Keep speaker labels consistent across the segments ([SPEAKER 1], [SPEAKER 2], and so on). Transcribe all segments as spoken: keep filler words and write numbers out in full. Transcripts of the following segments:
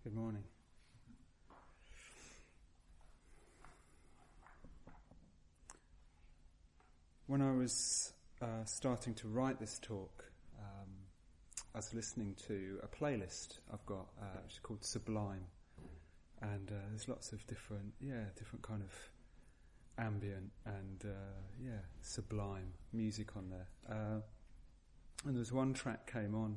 [SPEAKER 1] Good morning. When I was uh, starting to write this talk, um, I was listening to a playlist I've got, uh, which is called Sublime, and uh, there's lots of different, yeah, different kind of ambient and uh, yeah, sublime music on there. Uh, and there was one track came on.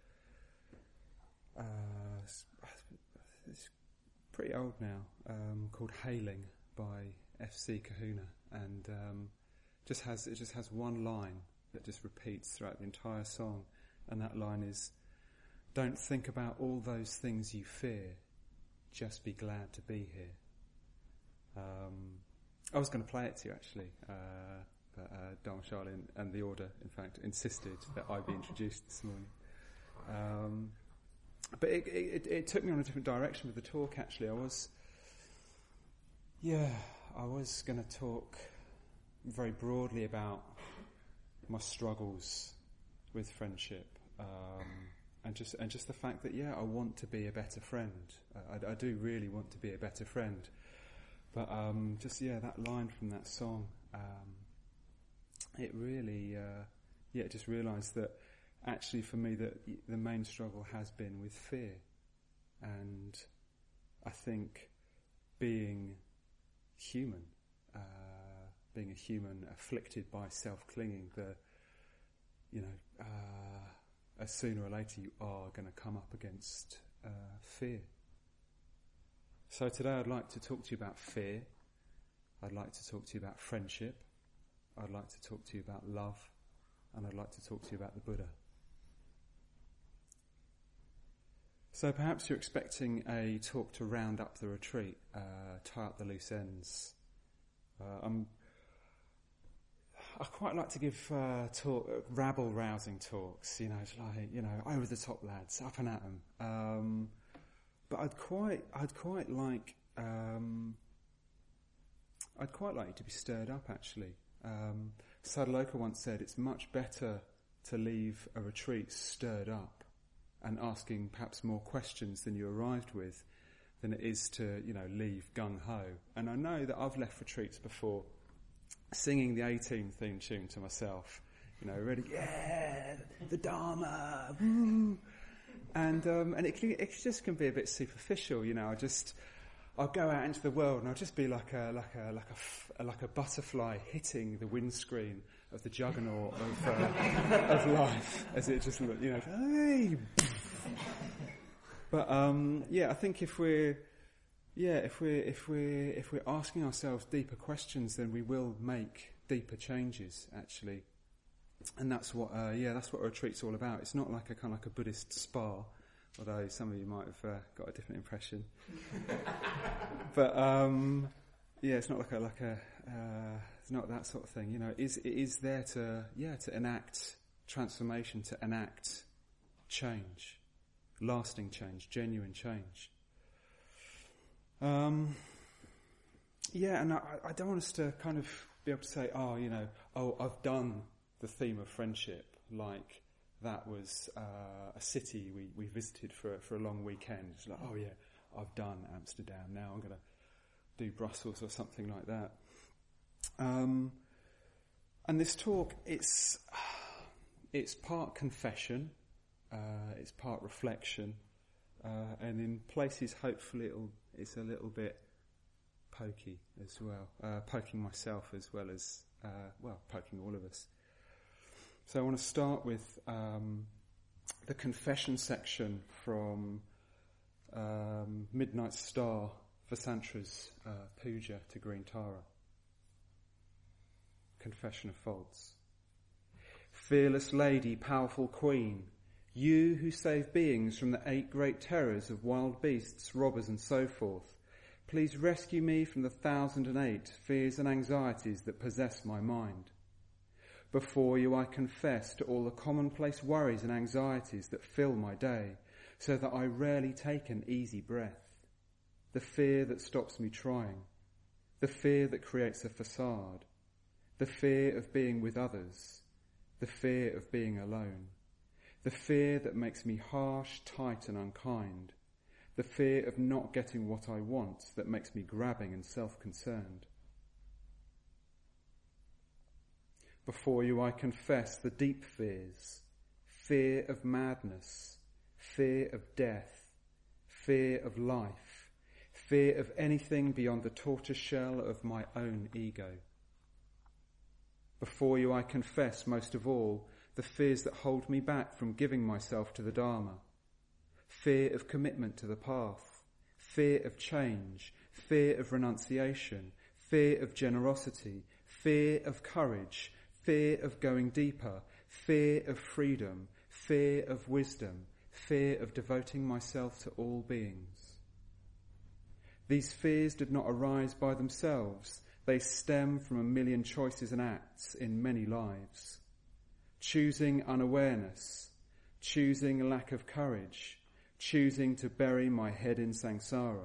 [SPEAKER 1] Uh, it's, it's pretty old now, um, called "Hailing" by F C Kahuna, and um, just has it just has one line that just repeats throughout the entire song, and that line is, "Don't think about all those things you fear, just be glad to be here." Um, I was going to play it to you actually, uh, but uh, Dharma Charlie and, and the Order, in fact, insisted that I be introduced this morning. Um, But it, it, it took me on a different direction with the talk, actually. I was, yeah, I was going to talk very broadly about my struggles with friendship, um, and just and just the fact that, yeah, I want to be a better friend. Uh, I, I do really want to be a better friend. But um, just, yeah, that line from that song, um, it really, uh, yeah, just realised that actually, for me, the, the main struggle has been with fear. And I think being human, uh, being a human afflicted by self-clinging, the, you know, uh, sooner or later you are going to come up against uh, fear. So today I'd like to talk to you about fear. I'd like to talk to you about friendship. I'd like to talk to you about love. And I'd like to talk to you about the Buddha. So perhaps you're expecting a talk to round up the retreat, uh, tie up the loose ends. Uh, I'm, I quite like to give uh, talk, uh, rabble-rousing talks, you know, it's like, you know, over the top lads, up and at 'em. Um, but I'd quite, I'd quite like, um, I'd quite like you to be stirred up. Actually, um, Sadhaloka once said, "It's much better to leave a retreat stirred up and asking perhaps more questions than you arrived with, than it is to, you know, leave gung-ho." And I know that I've left retreats before singing the A-Team theme tune to myself, you know, really, yeah, the Dharma, woo. And um, and it, can, it just can be a bit superficial, you know. I just, I'll go out into the world and I'll just be like a like a like a f- like a butterfly hitting the windscreen of the juggernaut of uh, of life, as it just, you know, hey. But um, yeah, I think if we're yeah if we're if we're if we're asking ourselves deeper questions, then we will make deeper changes, actually. And that's what uh, yeah that's what a retreat's all about. It's not like a kind of like a Buddhist spa, although some of you might have uh, got a different impression. But um, yeah, it's not like a like a uh, it's not that sort of thing. You know, it is it is there to yeah to enact transformation, to enact change, lasting change, genuine change. Um, yeah, and I, I don't want us to kind of be able to say, oh, you know, oh, I've done the theme of friendship, like that was uh, a city we, we visited for for a long weekend. It's like, oh yeah, I've done Amsterdam. Now I'm going to do Brussels or something like that. Um, and this talk, it's it's part confession, uh, it's part reflection, uh, and in places hopefully it'll it's a little bit pokey as well, uh, poking myself as well as uh, well poking all of us. So I want to start with um, the confession section from um, Midnight Star Vasantra's uh, Puja to Green Tara. Confession of faults. Fearless lady, powerful queen, you who save beings from the eight great terrors of wild beasts, robbers and so forth, please rescue me from the thousand and eight fears and anxieties that possess my mind. Before you I confess to all the commonplace worries and anxieties that fill my day, so that I rarely take an easy breath. The fear that stops me trying, the fear that creates a facade, the fear of being with others, the fear of being alone, the fear that makes me harsh, tight and unkind, the fear of not getting what I want that makes me grabbing and self-concerned. Before you I confess the deep fears, fear of madness, fear of death, fear of life, fear of anything beyond the tortoiseshell of my own ego. Before you I confess, most of all, the fears that hold me back from giving myself to the Dharma. Fear of commitment to the path, fear of change, fear of renunciation, fear of generosity, fear of courage, fear of going deeper, fear of freedom, fear of wisdom, fear of devoting myself to all beings. These fears did not arise by themselves. They stem from a million choices and acts in many lives. Choosing unawareness, choosing lack of courage, choosing to bury my head in samsara.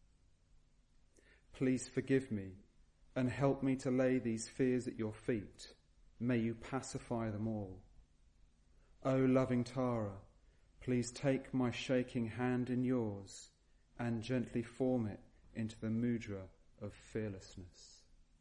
[SPEAKER 1] Please forgive me and help me to lay these fears at your feet. May you pacify them all. O loving Tara, please take my shaking hand in yours and gently form it into the mudra of fearlessness.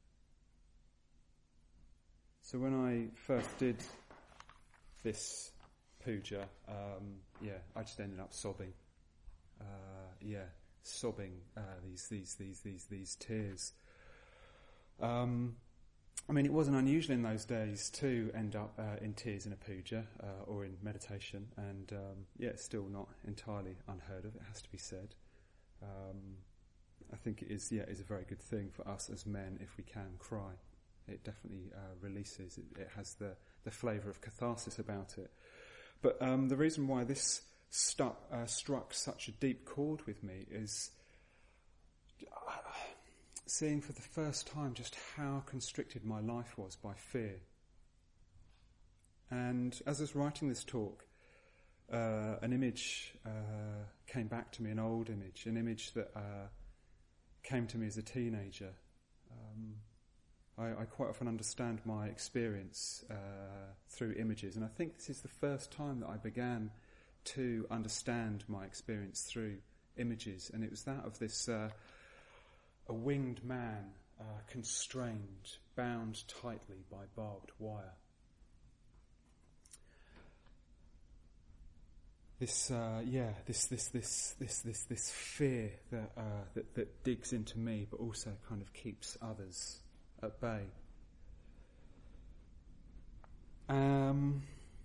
[SPEAKER 1] So when I first did this puja, um, yeah, I just ended up sobbing. Uh, yeah, sobbing uh, these these these these these tears. Um, I mean, it wasn't unusual in those days to end up uh, in tears in a puja uh, or in meditation, and um, yeah, it's still not entirely unheard of. It has to be said. Um, I think it is. Yeah, is a very good thing for us as men if we can cry. It definitely uh, releases. It, it has the the flavour of catharsis about it. But um, the reason why this stuck uh, struck such a deep chord with me is Uh, seeing for the first time just how constricted my life was by fear. And as I was writing this talk, uh, an image uh, came back to me, an old image, an image that uh, came to me as a teenager. Um, I, I quite often understand my experience uh, through images, and I think this is the first time that I began to understand my experience through images, and it was that of this uh, a winged man, uh, constrained, bound tightly by barbed wire. This, uh, yeah, this, this, this, this, this, this fear that, uh, that that digs into me, but also kind of keeps others at bay. Um,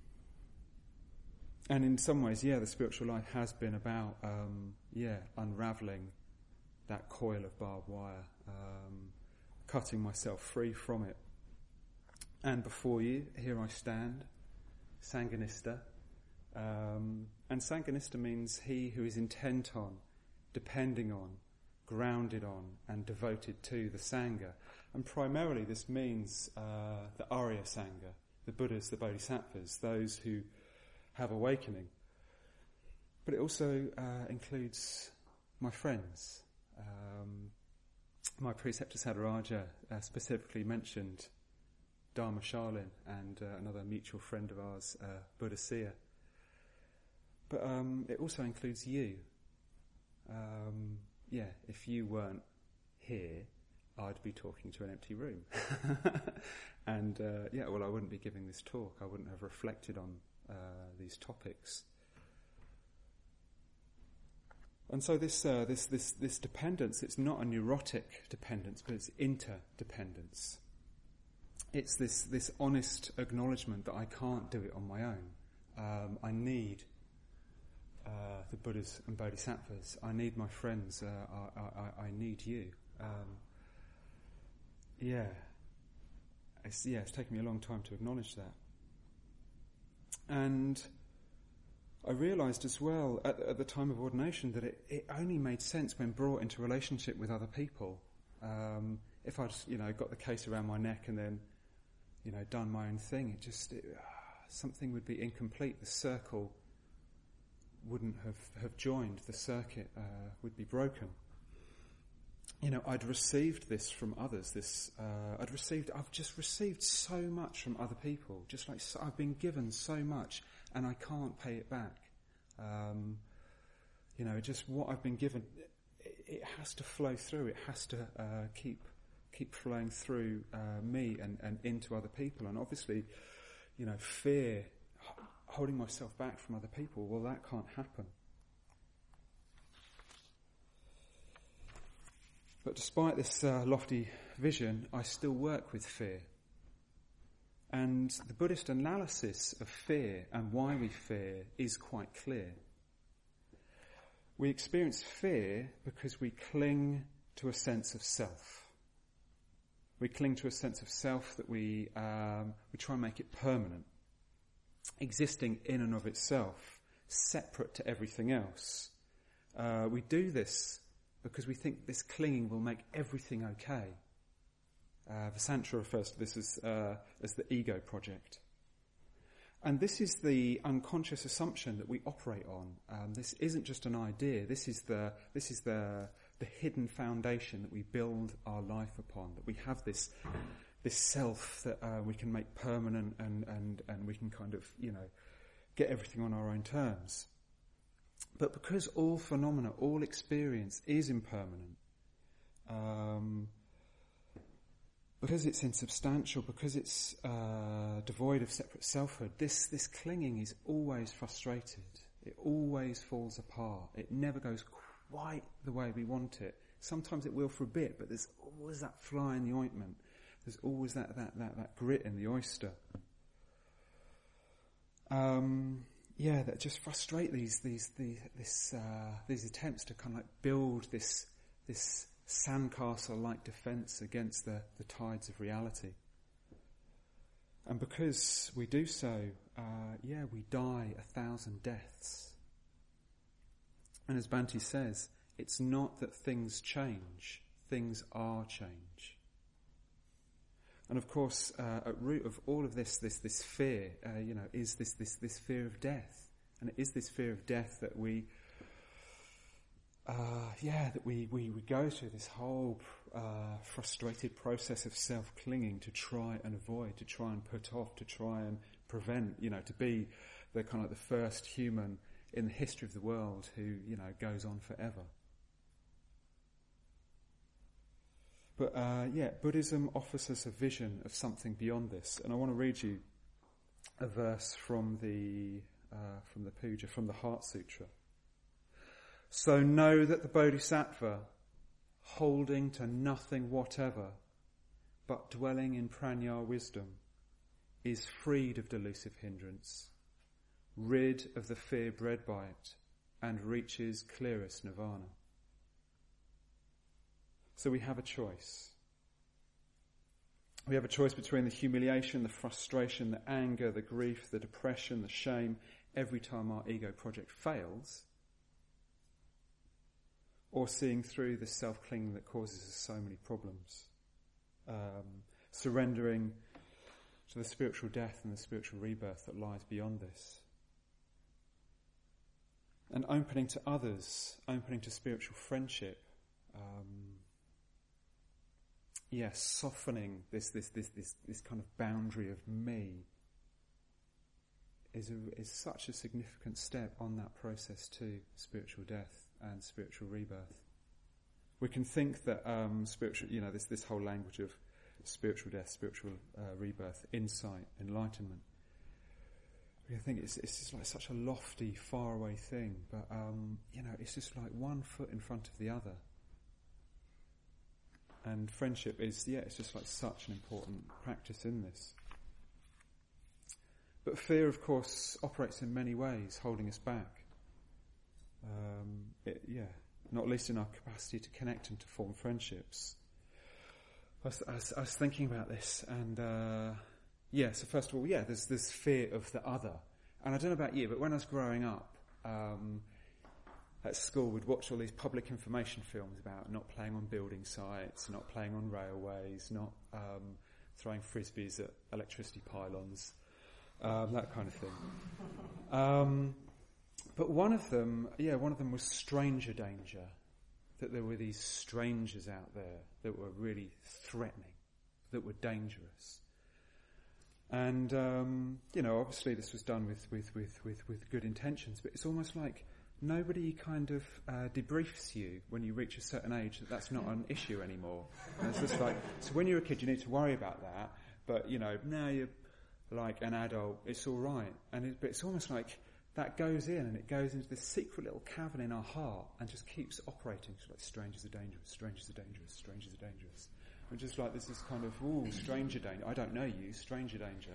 [SPEAKER 1] and in some ways, yeah, the spiritual life has been about, um, yeah, unravelling that coil of barbed wire, um, cutting myself free from it. And before you, here I stand, Sanghanista. Um, and Sanghanista means he who is intent on, depending on, grounded on, and devoted to the Sangha. And primarily this means uh, the Arya Sangha, the Buddhas, the Bodhisattvas, those who have awakening. But it also uh, includes my friends. Um, my preceptor Sadharaja uh, specifically mentioned Dharma Shalin and uh, another mutual friend of ours, uh, Buddha-Sia. But um, it also includes you. Um, yeah, if you weren't here, I'd be talking to an empty room. and uh, yeah, well, I wouldn't be giving this talk. I wouldn't have reflected on uh, these topics. And so this, uh, this, this, this dependence, it's not a neurotic dependence, but it's interdependence. It's this, this honest acknowledgement that I can't do it on my own. Um, I need uh, the Buddhas and Bodhisattvas. I need my friends. Uh, I, I, I need you. Um, yeah. It's, yeah, it's taken me a long time to acknowledge that. And I realised as well at, at the time of ordination that it, it only made sense when brought into relationship with other people. Um, if I'd, you know, got the case around my neck and then, you know, done my own thing, it just, it, uh, something would be incomplete. The circle wouldn't have, have joined. The circuit uh, would be broken. You know, I'd received this from others. This, uh, I'd received, I've just received so much from other people. Just like so, I've been given so much, and I can't pay it back. Um, you know, just what I've been given, it, it has to flow through. It has to uh, keep keep flowing through uh, me and, and into other people. And obviously, you know, fear, h- holding myself back from other people, well, that can't happen. But despite this uh, lofty vision, I still work with fear. And the Buddhist analysis of fear and why we fear is quite clear. We experience fear because we cling to a sense of self. We cling to a sense of self that we um, we try and make it permanent, existing in and of itself, separate to everything else. Uh, we do this because we think this clinging will make everything okay. Uh, Vasantra refers to this as, uh, as the ego project. And this is the unconscious assumption that we operate on. Um, this isn't just an idea. This is the this is the the hidden foundation that we build our life upon. That we have this this self that uh, we can make permanent, and, and and we can kind of, you know, get everything on our own terms. But because all phenomena, all experience is impermanent, um, because it's insubstantial, because it's uh, devoid of separate selfhood, this, this clinging is always frustrated. It always falls apart. It never goes quite the way we want it. Sometimes it will for a bit, but there's always that fly in the ointment. There's always that, that, that, that grit in the oyster. Um, yeah, that just frustrate these these these this uh, these attempts to kind of like build this this sandcastle-like defence against the, the tides of reality. And because we do so, uh, yeah, we die a thousand deaths. And as Bhante says, it's not that things change, things are change. And of course, uh, at root of all of this, this this fear, uh, you know, is this this this fear of death, and it is this fear of death that we, uh, yeah, that we, we we go through this whole uh, frustrated process of self-clinging to try and avoid, to try and put off, to try and prevent, you know, to be the kind of the first human in the history of the world who, you know, goes on forever. But uh, yeah, Buddhism offers us a vision of something beyond this, and I want to read you a verse from the uh, from the Puja, from the Heart Sutra. So know that the Bodhisattva, holding to nothing whatever, but dwelling in prajna wisdom, is freed of delusive hindrance, rid of the fear bred by it, and reaches clearest nirvana. So we have a choice. We have a choice between the humiliation, the frustration, the anger, the grief, the depression, the shame, every time our ego project fails, or seeing through the self-clinging that causes us so many problems. Um, surrendering to the spiritual death and the spiritual rebirth that lies beyond this. And opening to others, opening to spiritual friendship, um, Yes, softening this this this this this kind of boundary of me is a, is such a significant step on that process to spiritual death and spiritual rebirth. We can think that um, spiritual, you know, this this whole language of spiritual death, spiritual uh, rebirth, insight, enlightenment. We can think it's it's just like such a lofty, faraway thing, but um, you know, it's just like one foot in front of the other. And friendship is, yeah, it's just like such an important practice in this. But fear, of course, operates in many ways, holding us back. Um, it, yeah, not least in our capacity to connect and to form friendships. I was, I was, I was thinking about this, and uh, yeah, so first of all, yeah, there's this fear of the other. And I don't know about you, but when I was growing up, um, at school, we'd watch all these public information films about not playing on building sites, not playing on railways, not um, throwing frisbees at electricity pylons, um, that kind of thing. Um, but one of them, yeah, one of them was stranger danger, that there were these strangers out there that were really threatening, that were dangerous. And, um, you know, obviously this was done with, with, with, with, with good intentions, but it's almost like nobody kind of uh, debriefs you when you reach a certain age that that's not an issue anymore. And it's just like, so when you're a kid, you need to worry about that. But, you know, now you're like an adult, it's all right. And it, but it's almost like that goes in and it goes into this secret little cavern in our heart and just keeps operating. It's like, strangers are dangerous, strangers are dangerous, strangers are dangerous. And just like this is kind of, ooh, stranger danger. I don't know you, stranger danger.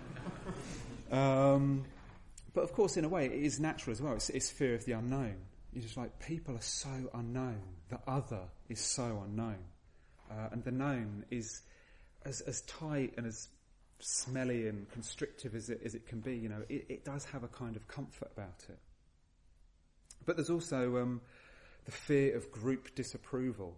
[SPEAKER 1] um, but of course, in a way, it is natural as well. It's, it's fear of the unknown. You're just like, people are so unknown. The other is so unknown. Uh, and the known is as, as tight and as smelly and constrictive as it, as it can be. You know, it, it does have a kind of comfort about it. But there's also um, the fear of group disapproval.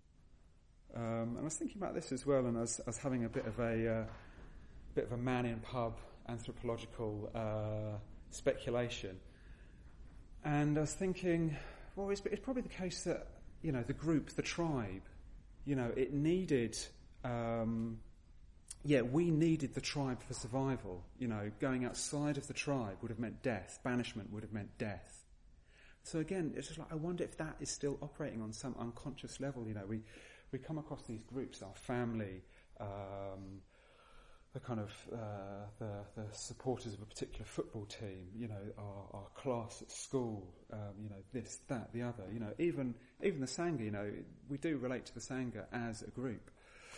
[SPEAKER 1] Um, and I was thinking about this as well, and I was, I was having a bit of a uh, bit of a man-in-pub anthropological uh, speculation, and I was thinking, well, it's, it's probably the case that, you know, the group, the tribe, you know, it needed, um, yeah, we needed the tribe for survival. You know, going outside of the tribe would have meant death. Banishment would have meant death. So again, it's just like, I wonder if that is still operating on some unconscious level. You know, we. We come across these groups, our family, um, the kind of uh, the, the supporters of a particular football team, you know, our, our class at school, um, you know, this, that, the other, you know, even even the Sangha, you know, we do relate to the Sangha as a group.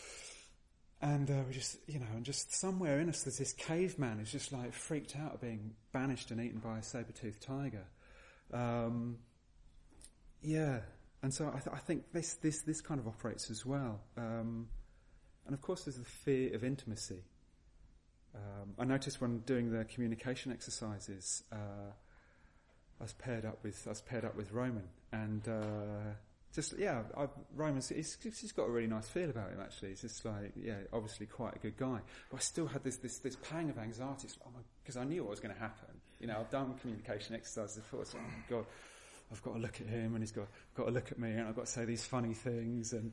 [SPEAKER 1] And uh, we just, you know, and just somewhere in us there's this caveman who's just like freaked out of being banished and eaten by a saber-toothed tiger. Um, yeah. And so I, th- I think this, this this kind of operates as well. Um, and of course there's the fear of intimacy. Um, I noticed when doing the communication exercises, uh, I was paired up with I was paired up with Roman, and uh, just yeah, I, Roman's he's, he's got a really nice feel about him actually. He's just like, yeah, obviously quite a good guy. But I still had this this this pang of anxiety. It's like, oh my, because I knew what was going to happen. You know, I've done communication exercises before. It's like, oh my God. I've got to look at him, and he's got got to look at me, and I've got to say these funny things, and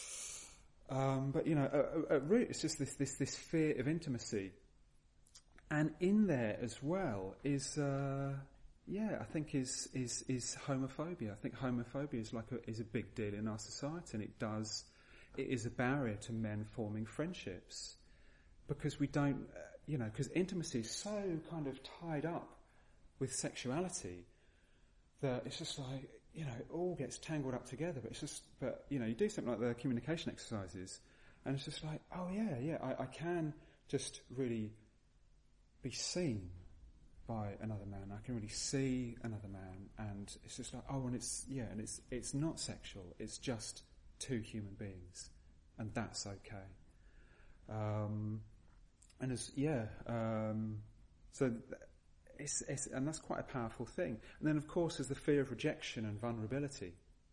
[SPEAKER 1] um, but you know, at, at root, it's just this this this fear of intimacy, and in there as well is uh, yeah, I think is is is homophobia. I think homophobia is like a, is a big deal in our society, and it does it is a barrier to men forming friendships because we don't, uh, you know, because intimacy is so kind of tied up with sexuality. That it's just like, you know, it all gets tangled up together, but it's just, but, you know, you do something like the communication exercises, and it's just like, oh yeah, yeah, I, I can just really be seen by another man. I can really see another man, and it's just like, oh, and it's, yeah, and it's, it's not sexual, it's just two human beings, and that's okay. Um, and it's, yeah, um, so, th- It's, it's, and that's quite a powerful thing. And then, of course, there's the fear of rejection and vulnerability.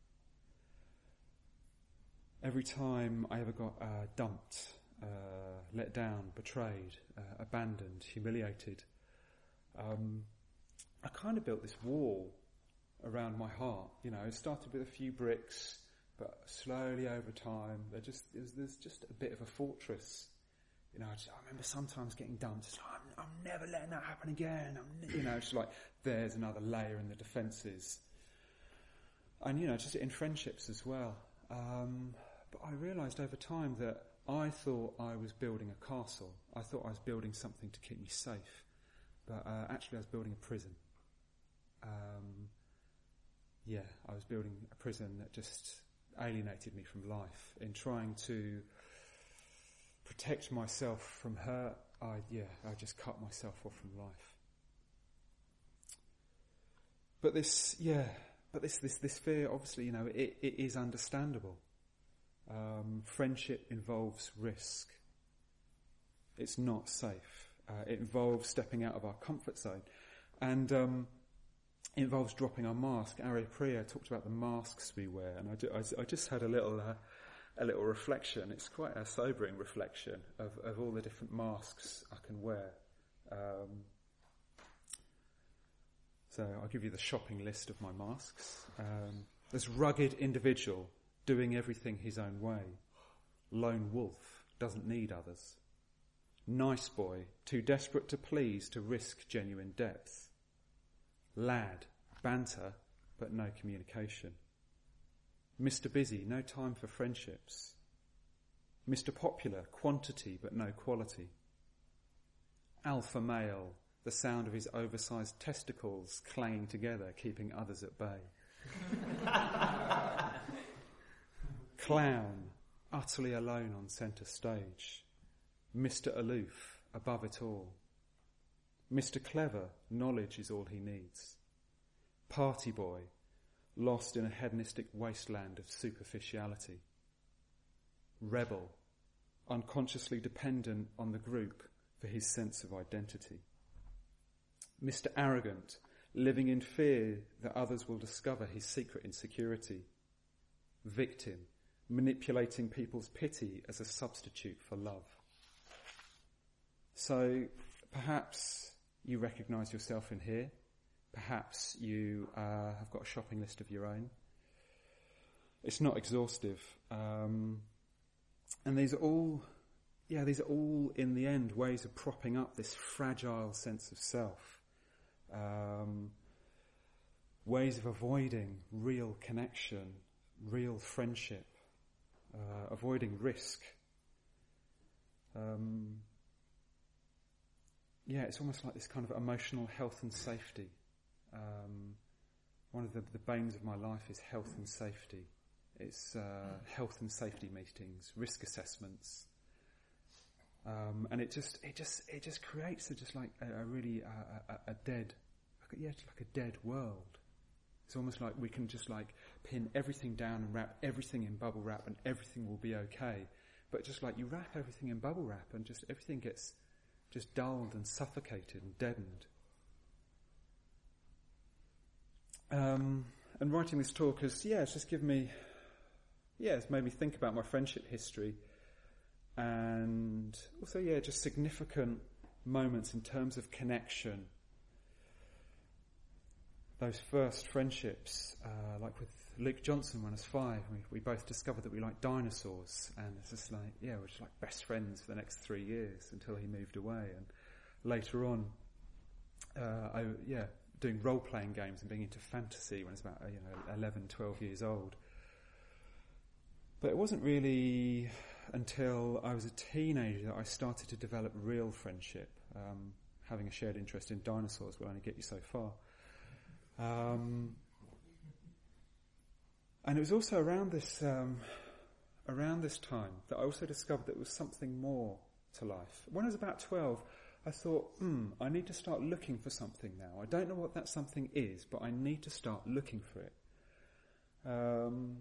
[SPEAKER 1] Every time I ever got uh, dumped, uh, let down, betrayed, uh, abandoned, humiliated, um, I kind of built this wall around my heart. You know, it started with a few bricks, but slowly over time, there just there's, there's just a bit of a fortress. You know, I, just, I remember sometimes getting dumped. It's like, I'm, I'm never letting that happen again. I'm, ne-, you know, it's like there's another layer in the defences. And, you know, just in friendships as well. Um, but I realised over time that I thought I was building a castle. I thought I was building something to keep me safe. But uh, actually I was building a prison. Um, yeah, I was building a prison that just alienated me from life. In trying to protect myself from her, I yeah, I just cut myself off from life. But this, yeah, but this this this fear, obviously, you know, it, it is understandable. Um, friendship involves risk. It's not safe. Uh, it involves stepping out of our comfort zone, and um, it involves dropping our mask. Arya Priya talked about the masks we wear, and I, do, I, I just had a little. Uh, A little reflection. It's quite a sobering reflection of, of all the different masks I can wear. Um, so I'll give you the shopping list of my masks. Um, there's rugged individual doing everything his own way. Lone wolf doesn't need others. Nice boy, too desperate to please to risk genuine depth. Lad, banter, but no communication. Mister Busy, no time for friendships. Mister Popular, quantity but no quality. Alpha male, the sound of his oversized testicles clanging together, keeping others at bay. Clown, utterly alone on centre stage. Mister Aloof, above it all. Mister Clever, knowledge is all he needs. Party boy, lost in a hedonistic wasteland of superficiality. Rebel, unconsciously dependent on the group for his sense of identity. Mister Arrogant, living in fear that others will discover his secret insecurity. Victim, manipulating people's pity as a substitute for love. So perhaps you recognise yourself in here. Perhaps you uh, have got a shopping list of your own. It's not exhaustive. Um, and these are all, yeah, these are all in the end ways of propping up this fragile sense of self. Um, ways of avoiding real connection, real friendship, uh, avoiding risk. Um, yeah, it's almost like this kind of emotional health and safety. Um, one of the, the banes of my life is health and safety. It's uh, health and safety meetings, risk assessments, um, and it just it just it just creates a, just like a, a really uh, a, a dead, like a, yeah, like a dead world. It's almost like we can just like pin everything down and wrap everything in bubble wrap, and everything will be okay. But just like you wrap everything in bubble wrap, and just everything gets just dulled and suffocated and deadened. Um, and writing this talk has, yeah, it's just given me, yeah, it's made me think about my friendship history, and also, yeah, just significant moments in terms of connection. Those first friendships, uh, like with Luke Johnson when I was five, we, we both discovered that we liked dinosaurs, and it's just like, yeah, we're just like best friends for the next three years until he moved away. And later on, uh, I, yeah, doing role-playing games and being into fantasy when I was about, you know, eleven, twelve years old. But it wasn't really until I was a teenager that I started to develop real friendship. Um, having a shared interest in dinosaurs will only get you so far. Um, and it was also around this um, around this time that I also discovered that there was something more to life. When I was about twelve, I thought, hmm, I need to start looking for something now. I don't know what that something is, but I need to start looking for it. Um,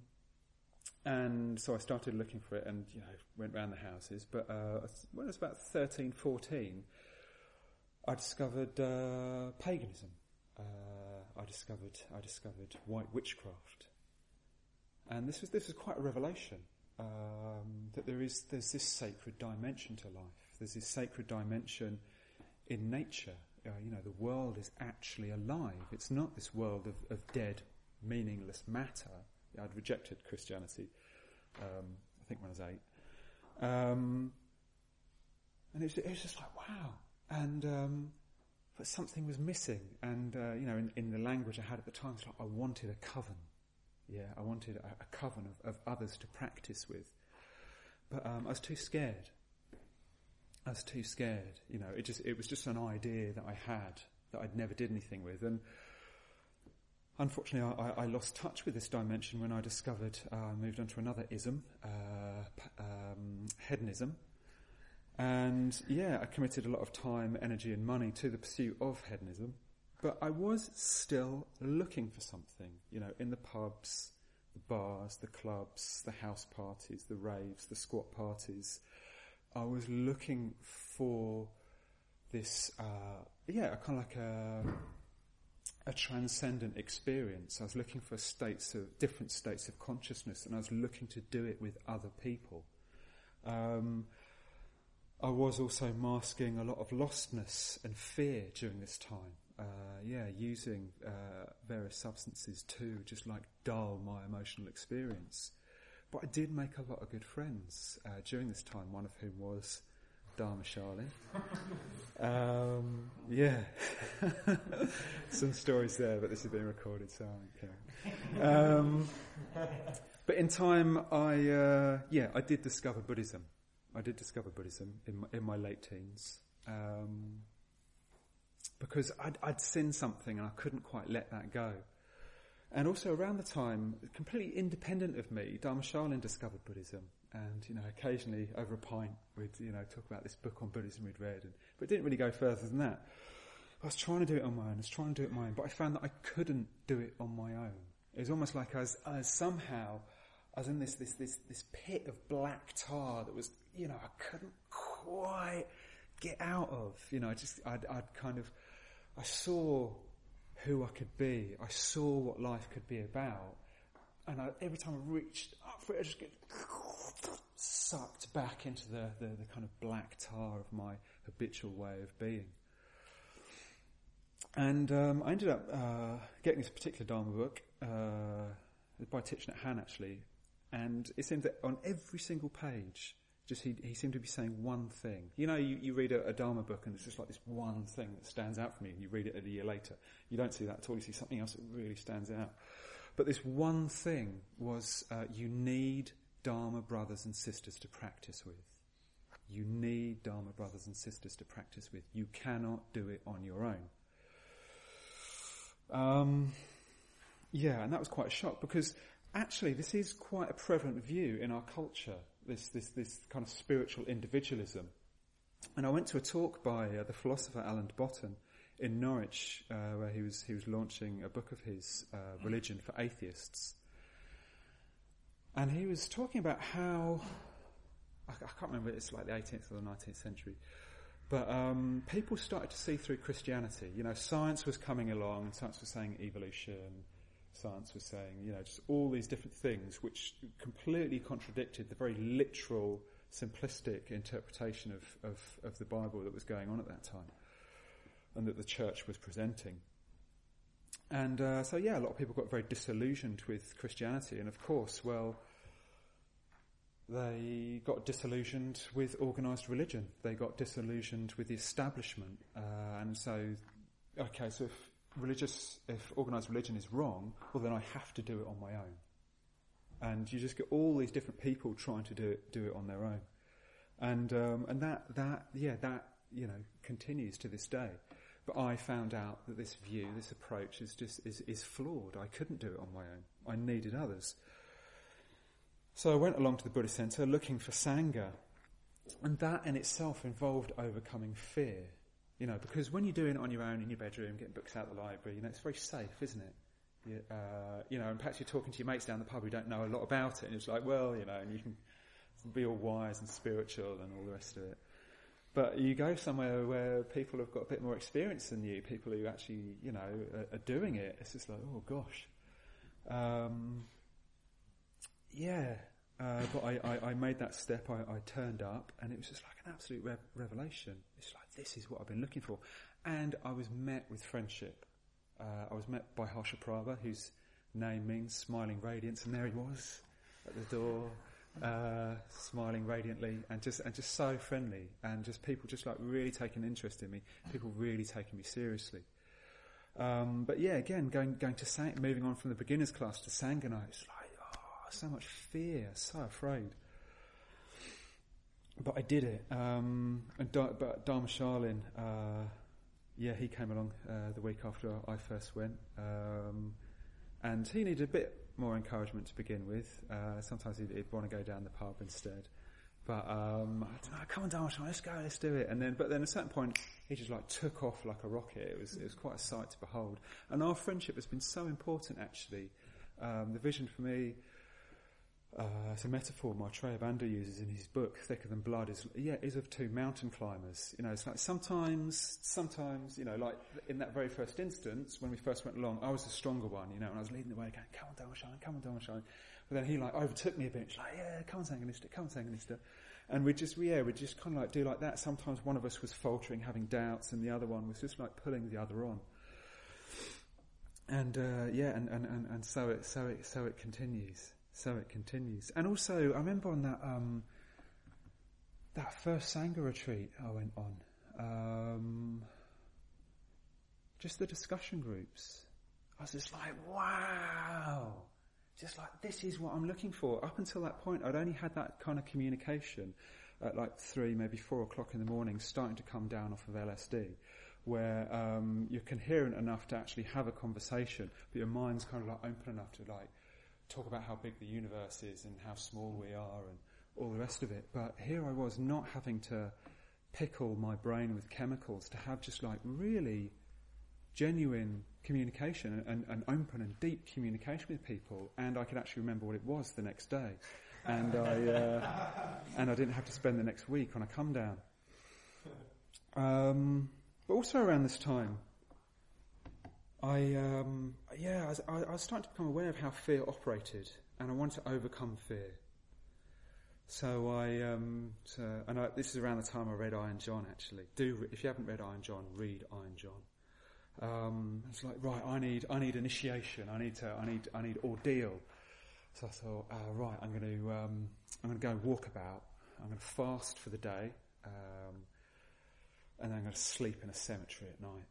[SPEAKER 1] and so I started looking for it, and you know, went round the houses. But uh, when I was about thirteen, fourteen, I discovered uh, paganism. Uh, I discovered I discovered white witchcraft, and this was this was quite a revelation. Um, that there is there's this sacred dimension to life. There's this sacred dimension in nature. Uh, you know, the world is actually alive. It's not this world of, of dead, meaningless matter. I'd rejected Christianity, um, I think when I was eight. Um, and it was, it was just like, wow. And, um, but something was missing. And, uh, you know, in, in the language I had at the time, it's like I wanted a coven. Yeah, I wanted a, a coven of, of others to practice with. But um, I was too scared. I was too scared. You know, it just it was just an idea that I had that I'd never did anything with. And unfortunately, I, I lost touch with this dimension when I discovered, I uh, moved on to another ism, uh, um, hedonism. And yeah, I committed a lot of time, energy and money to the pursuit of hedonism. But I was still looking for something, you know, in the pubs, the bars, the clubs, the house parties, the raves, the squat parties. I was looking for this, uh, yeah, kind of like a, a transcendent experience. I was looking for states of, different states of consciousness, and I was looking to do it with other people. Um, I was also masking a lot of lostness and fear during this time. Uh, yeah, using uh, various substances to just like dull my emotional experience. But I did make a lot of good friends uh, during this time, one of whom was Dharma Shalin. Um, yeah. Some stories there, but this is being recorded, so I don't care. Um, but in time, I, uh, yeah, I did discover Buddhism. I did discover Buddhism in my, in my late teens. Um, because I'd, I'd seen something and I couldn't quite let that go. And also around the time, completely independent of me, Dharma Shalin discovered Buddhism. And, you know, occasionally over a pint we'd, you know, talk about this book on Buddhism we'd read. And, but it didn't really go further than that. I was trying to do it on my own. I was trying to do it on my own. But I found that I couldn't do it on my own. It was almost like I was, I was somehow, I was in this, this, this, this pit of black tar that was, you know, I couldn't quite get out of. You know, I just, I'd, I'd kind of, I saw who I could be. I saw what life could be about. And I, every time I reached up for it, I just get sucked back into the, the, the kind of black tar of my habitual way of being. And um, I ended up uh, getting this particular Dharma book uh, by Thich Nhat Hanh, actually. And it seemed that on every single page, just he, he seemed to be saying one thing. You know, you, you read a, a Dharma book and it's just like this one thing that stands out for me, and you read it a year later. You don't see that at all. You see something else that really stands out. But this one thing was uh, you need Dharma brothers and sisters to practice with. You need Dharma brothers and sisters to practice with. You cannot do it on your own. Um, yeah, and that was quite a shock, because actually this is quite a prevalent view in our culture, this this, this kind of spiritual individualism. And I went to a talk by uh, the philosopher Alan de Botton in Norwich, uh, where he was he was launching a book of his, uh, Religion for Atheists. And he was talking about how, I, I can't remember, it's like the eighteenth or the nineteenth century, but um, people started to see through Christianity. You know, science was coming along, and science was saying evolution, science was saying, you know, just all these different things which completely contradicted the very literal, simplistic interpretation of, of, of the Bible that was going on at that time, and that the church was presenting. And uh, so, yeah, a lot of people got very disillusioned with Christianity. And of course, well, they got disillusioned with organised religion. They got disillusioned with the establishment. Uh, and so, okay, so if religious, if organised religion is wrong, well, then I have to do it on my own. And you just get all these different people trying to do it, do it on their own. And um, and that, that, yeah, that, you know, continues to this day. But I found out that this view, this approach is just is, is flawed. I couldn't do it on my own. I needed others. So I went along to the Buddhist Centre looking for Sangha. And that in itself involved overcoming fear. You know, because when you're doing it on your own in your bedroom, getting books out of the library, you know, it's very safe, isn't it? You, uh, you know, and perhaps you're talking to your mates down the pub who don't know a lot about it, and it's like, well, you know, and you can be all wise and spiritual and all the rest of it. But you go somewhere where people have got a bit more experience than you, people who actually, you know, are, are doing it. It's just like, oh gosh. Um, yeah, uh, but I, I, I made that step, I, I turned up, and it was just like an absolute rev- revelation. It's like, this is what I've been looking for. And I was met with friendship. Uh, I was met by Harsha Prabha, whose name means smiling radiance, and there he was at the door. Uh, smiling radiantly and just and just so friendly, and just people just like really taking interest in me, people really taking me seriously. Um, but yeah, again, going going to Sang- moving on from the beginners class to Sangha night, it's like, oh, so much fear, so afraid. But I did it. Um, and da- but Dharma Shalin, uh, yeah, he came along uh, the week after I first went, um, and he needed a bit more encouragement to begin with. Uh, sometimes he'd, he'd want to go down the pub instead. But um, I don't know, come on, Dharma Shalin, let's go, let's do it. And then, but then at a certain point, he just like took off like a rocket. It was it was quite a sight to behold. And our friendship has been so important, actually. Um, the vision for me, uh, it's a metaphor Maitreya Bandha uses in his book, Thicker Than Blood, is yeah, is of two mountain climbers. You know, it's like sometimes, sometimes, you know, like in that very first instance, when we first went along, I was the stronger one, you know, and I was leading the way, going, come on, Dharma Shalin, come on, Dharma Shalin. But then he like overtook me a bit. It's like, yeah, come on, Sanghanista, come on, Sanghanista. And we just, yeah, we just kind of like do like that. Sometimes one of us was faltering, having doubts, and the other one was just like pulling the other on. And uh, yeah, and, and, and, and so it, so it, so it continues. So it continues. And also, I remember on that, um, that first Sangha retreat I went on, um, just the discussion groups, I was just like, wow, just like, this is what I'm looking for. Up until that point, I'd only had that kind of communication at like three, maybe four o'clock in the morning, starting to come down off of L S D, where um, you're coherent enough to actually have a conversation, but your mind's kind of like open enough to like talk about how big the universe is and how small we are and all the rest of it. But here I was, not having to pickle my brain with chemicals, to have just like really genuine communication and, and open and deep communication with people, and I could actually remember what it was the next day, and I uh, and I didn't have to spend the next week on a come down. Um, but also around this time, I um, yeah I was, I, I was starting to become aware of how fear operated, and I wanted to overcome fear. So I um, so, and I, this is around the time I read Iron John. Actually, do if you haven't read Iron John, read Iron John. Um, it's like, right, I need, I need initiation. I need to, I need, I need ordeal. So I thought, uh, right, I'm going to, um, I'm going to go walk about. I'm going to fast for the day, um, and then I'm going to sleep in a cemetery at night.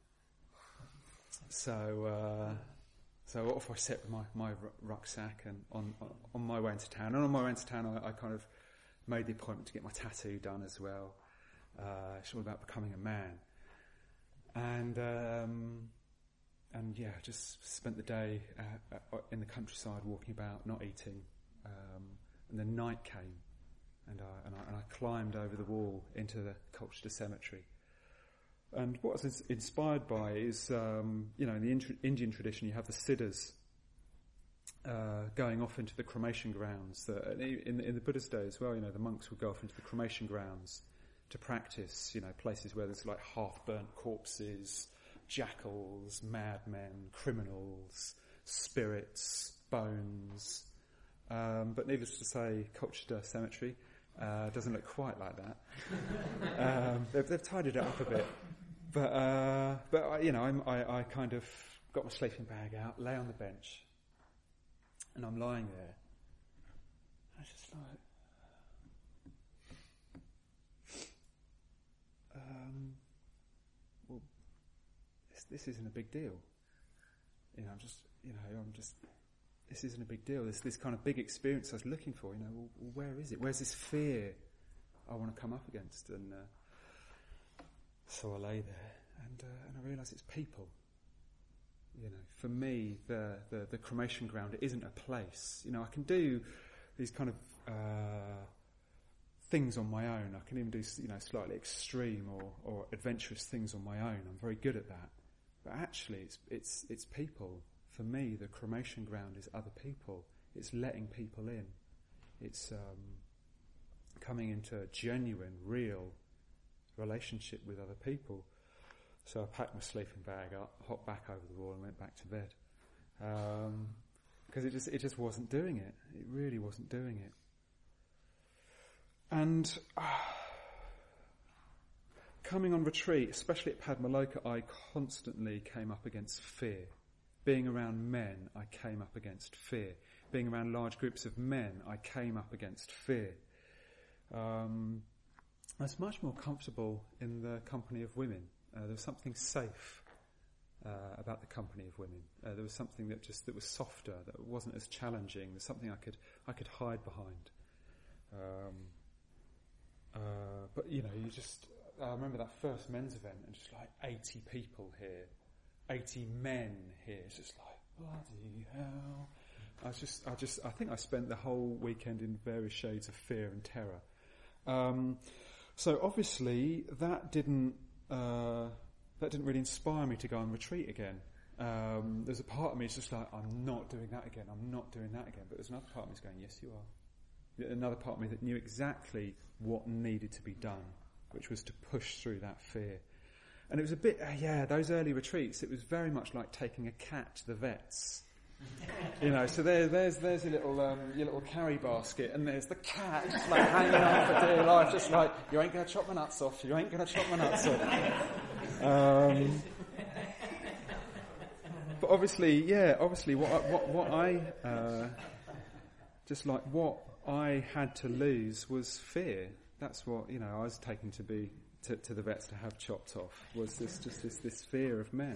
[SPEAKER 1] So, uh, so off I set with my, my r- rucksack and on, on my way into town. And on my way into town, I, I kind of made the appointment to get my tattoo done as well. Uh, it's all about becoming a man. And um, and yeah, just spent the day uh, uh, in the countryside, walking about, not eating. Um, and then night came, and I, and I and I climbed over the wall into the Colchester Cemetery. And what I was inspired by is, um, you know, in the in- Indian tradition, you have the siddhas uh, going off into the cremation grounds. That in, in the Buddha's day as well, you know, the monks would go off into the cremation grounds to practice, you know, places where there's like half-burnt corpses, jackals, madmen, criminals, spirits, bones. Um, but needless to say, Colchester Cemetery uh, doesn't look quite like that. um, they've, they've tidied it up a bit. But, uh, but I, you know, I'm, I, I kind of got my sleeping bag out, lay on the bench, and I'm lying there. I was just like, Um, well, this, this isn't a big deal. You know, I'm just, you know, I'm just, this isn't a big deal. This this kind of big experience I was looking for, you know, well, well where is it? Where's this fear I want to come up against? And uh, so I lay there, and uh, and I realised it's people. You know, for me, the, the, the cremation ground, it isn't a place. You know, I can do these kind of uh, things on my own. I can even do, you know, slightly extreme or, or adventurous things on my own. I'm very good at that. But actually, it's it's it's people. For me, the cremation ground is other people. It's letting people in. It's um, coming into a genuine, real relationship with other people. So I packed my sleeping bag up, hopped back over the wall, and went back to bed. Because um, it just it just wasn't doing it. It really wasn't doing it. And uh, coming on retreat, especially at Padmaloka, I constantly came up against fear. Being around men, I came up against fear. Being around large groups of men, I came up against fear. Um, I was much more comfortable in the company of women. Uh, there was something safe uh, about the company of women. Uh, there was something that just that was softer, that wasn't as challenging. There's something I could I could hide behind. Um, Uh, but, you know, you just, I remember that first men's event and just like eighty people here, eighty men here. It's just like, bloody hell. I was just, I just, I think I spent the whole weekend in various shades of fear and terror. Um, so obviously that didn't, uh, that didn't really inspire me to go on retreat again. Um, there's a part of me that's just like, I'm not doing that again, I'm not doing that again. But there's another part of me that's going, yes you are. Another part of me that knew exactly what needed to be done, which was to push through that fear. And it was a bit, uh, yeah, those early retreats, it was very much like taking a cat to the vets. You know, so there, there's there's your little um, your little carry basket, and there's the cat just like hanging on for dear life, just like, you ain't going to chop my nuts off, you ain't going to chop my nuts off. Um, but obviously, yeah, obviously what I, what, what I, uh, just like what I had to lose was fear, That's what, you know, I was taken to be to, to the vets to have chopped off, was this just this, this fear of men.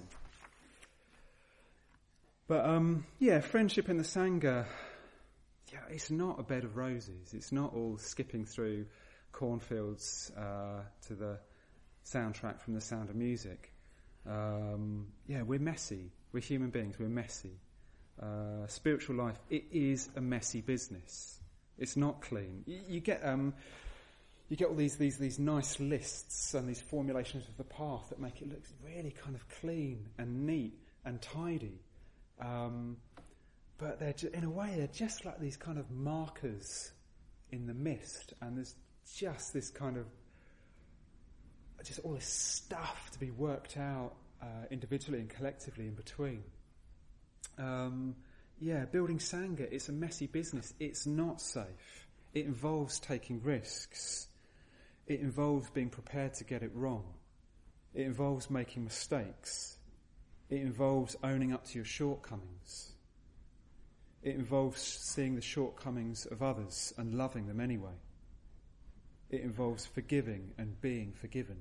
[SPEAKER 1] But um, yeah, friendship in the Sangha, yeah, it's not a bed of roses. It's not all skipping through cornfields uh, to the soundtrack from The Sound of Music. Um, yeah, we're messy. We're human beings. We're messy. Uh, spiritual life, it is a messy business. It's not clean. You, you get um, you get all these, these these nice lists and these formulations of the path that make it look really kind of clean and neat and tidy. Um, but they're ju- in a way they're just like these kind of markers in the mist, and there's just this kind of just all this stuff to be worked out uh, individually and collectively in between. Um, yeah, building Sangha, it's a messy business. It's not safe. It involves taking risks. It involves being prepared to get it wrong. It involves making mistakes. It involves owning up to your shortcomings. It involves seeing the shortcomings of others and loving them anyway. It involves forgiving and being forgiven.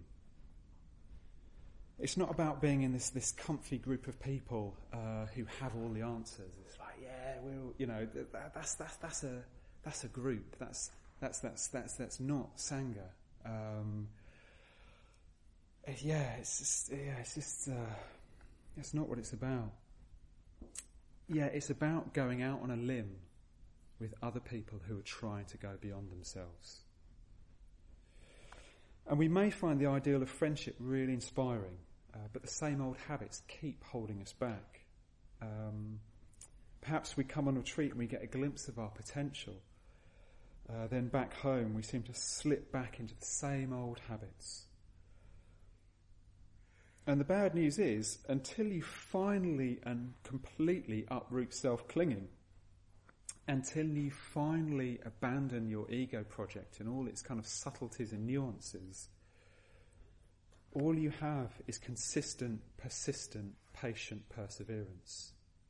[SPEAKER 1] It's not about being in this, this comfy group of people uh, who have all the answers. It's like, yeah, we'll, you know, that, that's that's that's a that's a group. That's that's that's that's that's not Sangha. Um, yeah, it's just yeah, it's just uh, it's not what it's about. Yeah, it's about going out on a limb with other people who are trying to go beyond themselves. And we may find the ideal of friendship really inspiring, uh, but the same old habits keep holding us back. Um, perhaps we come on retreat and we get a glimpse of our potential. Uh, then back home we seem to slip back into the same old habits. And the bad news is, until you finally and completely uproot self-clinging, until you finally abandon your ego project and all its kind of subtleties and nuances, all you have is consistent, persistent, patient perseverance.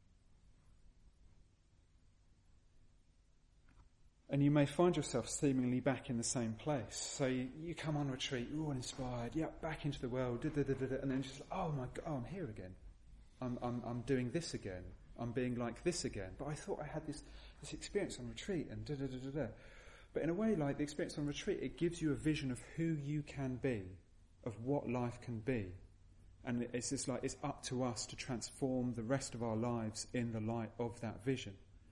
[SPEAKER 1] And you may find yourself seemingly back in the same place. So you, you come on retreat, you're all inspired, yeah, back into the world, da, da, da, da, da, and then just, oh my God, oh, I'm here again. I'm, I'm, I'm doing this again. I'm being like this again. But I thought I had this, this experience on retreat and da, da, da, da, da. But in a way, like the experience on retreat, it gives you a vision of who you can be, of what life can be. And it's just like, it's up to us to transform the rest of our lives in the light of that vision.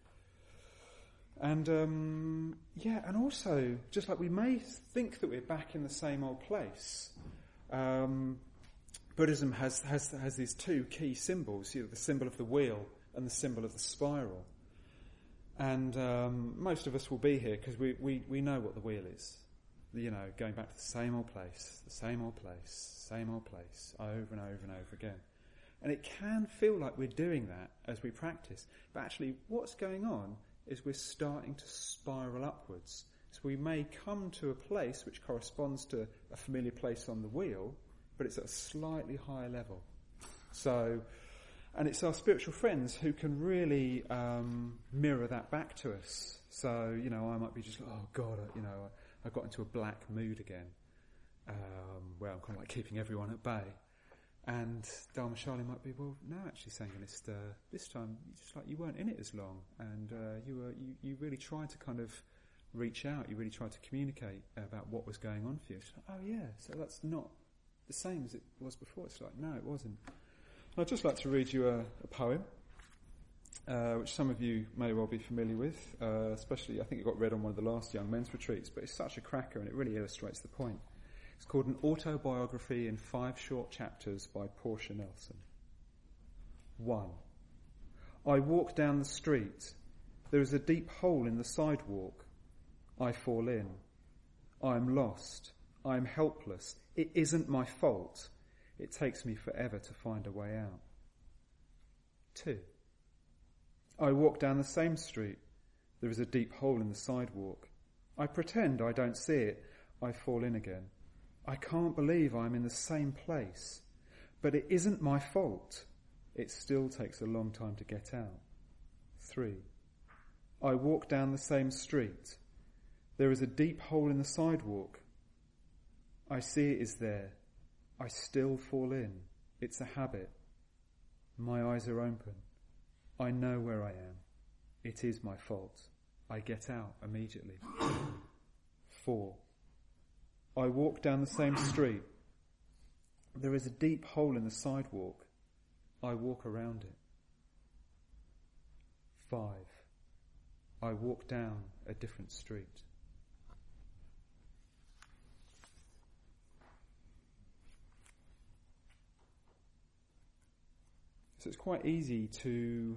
[SPEAKER 1] And, um, yeah, and also, just like we may think that we're back in the same old place, um, Buddhism has, has, has these two key symbols, you know, the symbol of the wheel and the symbol of the spiral. And um, most of us will be here because we, we, we know what the wheel is. You know, going back to the same old place, the same old place, same old place, over and over and over again. And it can feel like we're doing that as we practice. But actually, what's going on is we're starting to spiral upwards. So we may come to a place which corresponds to a familiar place on the wheel, but it's at a slightly higher level. So, and it's our spiritual friends who can really um, mirror that back to us. So, you know, I might be just like, oh God, you know, I got into a black mood again, um, where I'm kind of like keeping everyone at bay. And Dharmashali might be, well, no, actually, Sanghanist, uh, this time, just like you weren't in it as long, and uh, you were, you, you really tried to kind of reach out, you really tried to communicate about what was going on for you. It's like, oh yeah, so that's not the same as it was before. It's like, no, it wasn't. And I'd just like to read you a, a poem, uh, which some of you may well be familiar with, uh, especially, I think it got read on one of the last Young Men's retreats, but it's such a cracker and it really illustrates the point. It's called An Autobiography in Five Short Chapters by Portia Nelson. One. I walk down the street. There is a deep hole in the sidewalk. I fall in. I am lost. I am helpless. It isn't my fault. It takes me forever to find a way out. Two. I walk down the same street. There is a deep hole in the sidewalk. I pretend I don't see it. I fall in again. I can't believe I'm in the same place. But it isn't my fault. It still takes a long time to get out. Three. I walk down the same street. There is a deep hole in the sidewalk. I see it is there. I still fall in. It's a habit. My eyes are open. I know where I am. It is my fault. I get out immediately. Four. I walk down the same street. There is a deep hole in the sidewalk. I walk around it. Five. I walk down a different street. So it's quite easy to,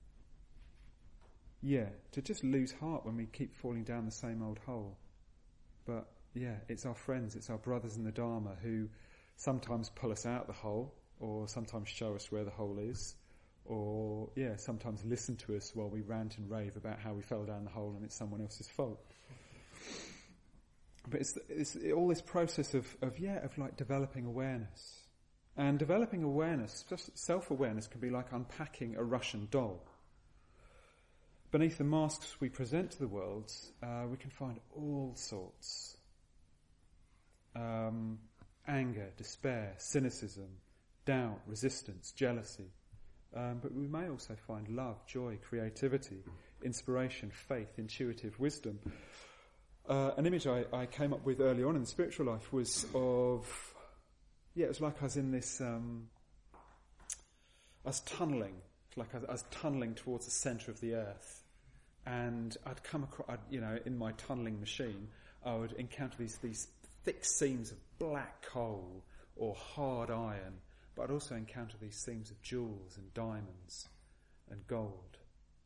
[SPEAKER 1] yeah, to just lose heart when we keep falling down the same old hole. But yeah, it's our friends, it's our brothers in the Dharma who sometimes pull us out the hole, or sometimes show us where the hole is, or yeah, sometimes listen to us while we rant and rave about how we fell down the hole and it's someone else's fault. But it's, it's all this process of, of yeah, of like developing awareness. And developing awareness, self-awareness, can be like unpacking a Russian doll. Beneath the masks we present to the world, uh, we can find all sorts. Um, anger, despair, cynicism, doubt, resistance, jealousy. Um, but we may also find love, joy, creativity, inspiration, faith, intuitive wisdom. Uh, an image I, I came up with early on in the spiritual life was of... Yeah, it was like I was in this, um, I was tunnelling, like I was, I was tunnelling towards the centre of the earth, and I'd come across, I'd, you know, in my tunnelling machine, I would encounter these, these thick seams of black coal or hard iron, but I'd also encounter these seams of jewels and diamonds and gold.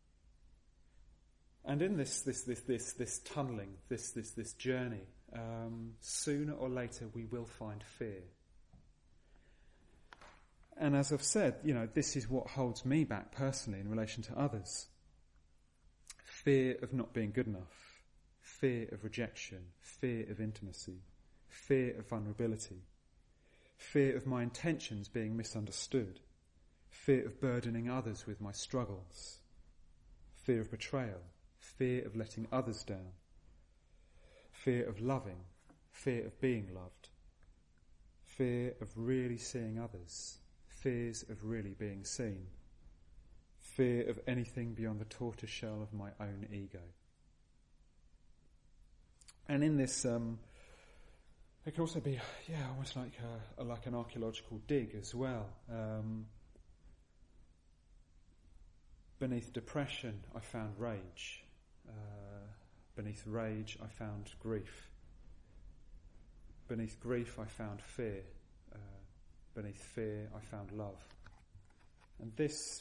[SPEAKER 1] And in this, this, this, this, this tunnelling, this, this, this journey, um, sooner or later we will find fear. And as I've said, you know, this is what holds me back personally in relation to others. Fear of not being good enough, fear of rejection, fear of intimacy, fear of vulnerability, fear of my intentions being misunderstood, fear of burdening others with my struggles, fear of betrayal, fear of letting others down, fear of loving, fear of being loved, fear of really seeing others, fears of really being seen, fear of anything beyond the tortoise shell of my own ego. And in this, um, it can also be, yeah, almost like a, like an archaeological dig as well. Um, beneath depression, I found rage. Uh, beneath rage, I found grief. Beneath grief, I found fear. Beneath fear, I found love. And this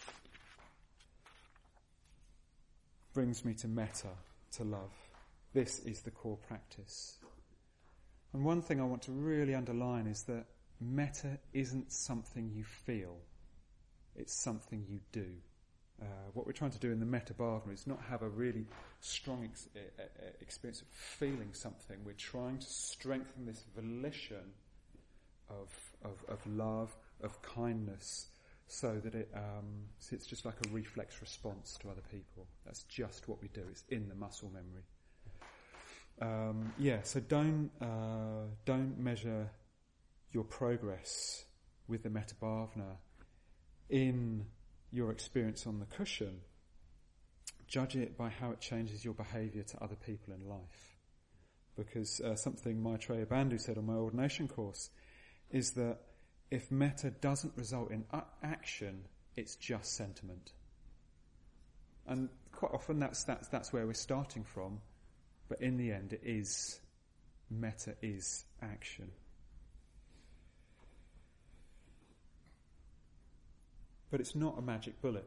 [SPEAKER 1] brings me to metta, to love. This is the core practice. And one thing I want to really underline is that metta isn't something you feel. It's something you do. Uh, what we're trying to do in the Metta Bhavana is not have a really strong ex- experience of feeling something. We're trying to strengthen this volition of of, of love, of kindness, so that it um, so it's just like a reflex response to other people. That's just what we do. It's in the muscle memory. Um, yeah, so don't uh, don't measure your progress with the Metta Bhavana in your experience on the cushion. Judge it by how it changes your behaviour to other people in life. Because uh, something Maitreya Bandhu said on my ordination course is that if metta doesn't result in a- action, it's just sentiment. And quite often that's, that's, that's where we're starting from, but in the end it is, metta is action. But it's not a magic bullet.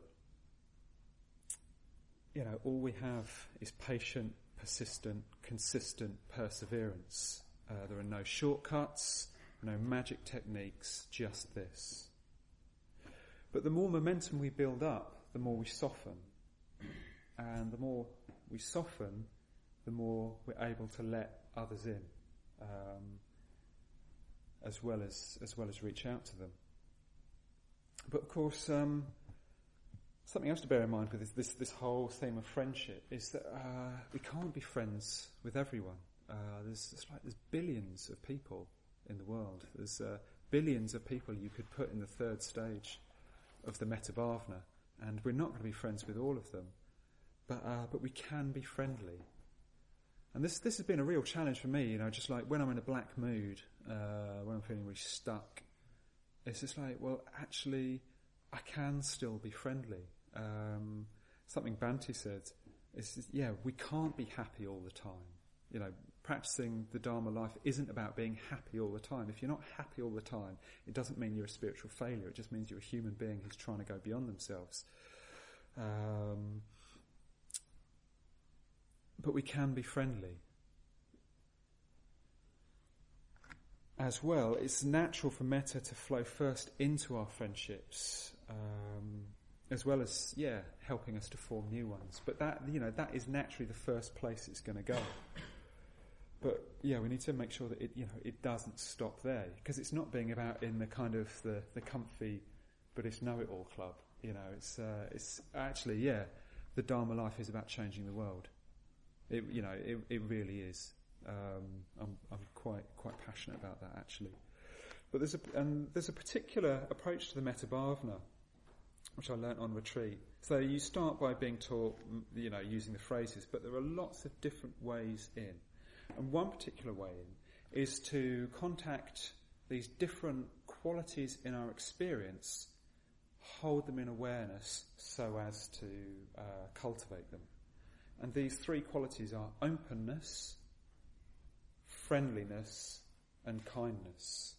[SPEAKER 1] You know, all we have is patient, persistent, consistent perseverance. Uh, there are no shortcuts, no magic techniques, just this. But the more momentum we build up, the more we soften. And the more we soften, the more we're able to let others in, um, as well as as well as reach out to them. But of course, um, something else to bear in mind with this this, this whole theme of friendship is that uh, we can't be friends with everyone. Uh, there's it's like there's billions of people in the world. There's uh, billions of people you could put in the third stage of the Metta Bhavana, and we're not going to be friends with all of them, but uh, but we can be friendly. And this this has been a real challenge for me. You know, just like when I'm in a black mood, uh, when I'm feeling really stuck, it's just like, well, actually, I can still be friendly. Um, something Bhante said is, just, yeah, we can't be happy all the time. You know, practicing the Dharma life isn't about being happy all the time. If you're not happy all the time, it doesn't mean you're a spiritual failure. It just means you're a human being who's trying to go beyond themselves. Um, but we can be friendly. As well, it's natural for metta to flow first into our friendships, um, as well as, yeah, helping us to form new ones. But that, you know, that is naturally the first place it's going to go. But yeah, we need to make sure that it, you know, it doesn't stop there, because it's not being about in the kind of the, the comfy Buddhist know-it-all club. You know, it's uh, it's actually, yeah, the Dharma life is about changing the world. It, you know, it it really is. Um, I'm I'm quite quite passionate about that, actually. But there's a and there's a particular approach to the Metta Bhavana, which I learnt on retreat. So you start by being taught, you know, using the phrases, but there are lots of different ways in. And one particular way in is to contact these different qualities in our experience, hold them in awareness so as to uh, cultivate them. And these three qualities are openness, friendliness, and kindness.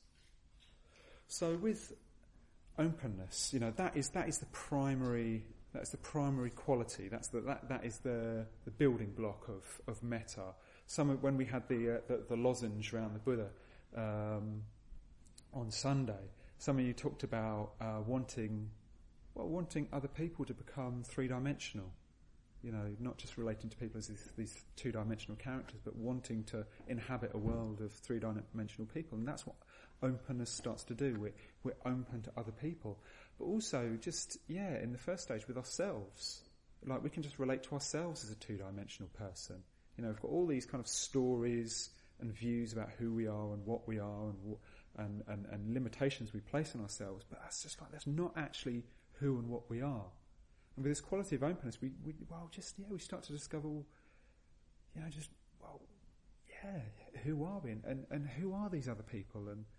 [SPEAKER 1] So with openness, you know, that is that is the primary that's the primary quality. That's the that that is the the building block of of metta. Some when we had the uh, the, the lozenge around the Buddha um, on Sunday, some of you talked about uh, wanting well wanting other people to become three dimensional. You know, not just relating to people as these, these two-dimensional characters, but wanting to inhabit a world of three-dimensional people. And that's what openness starts to do. We're, we're open to other people. But also just, yeah, in the first stage with ourselves. Like, we can just relate to ourselves as a two-dimensional person. You know, we've got all these kind of stories and views about who we are and what we are and and, and, and limitations we place on ourselves. But that's just like, that's not actually who and what we are. And with this quality of openness, we, we well, just, yeah, we start to discover, well, you know, just, well, yeah, who are we? And, and who are these other people? And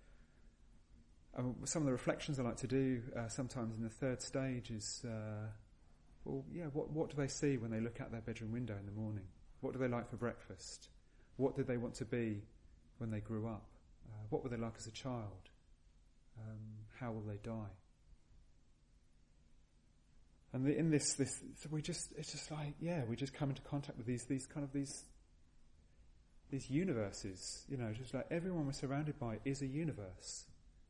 [SPEAKER 1] um, some of the reflections I like to do uh, sometimes in the third stage is, uh, well, yeah, what, what do they see when they look out their bedroom window in the morning? What do they like for breakfast? What did they want to be when they grew up? Uh, what were they like as a child? Um, how will they die? And the, in this, this, so we just, it's just like, yeah, we just come into contact with these, these kind of these, these universes, you know, just like everyone we're surrounded by is a universe.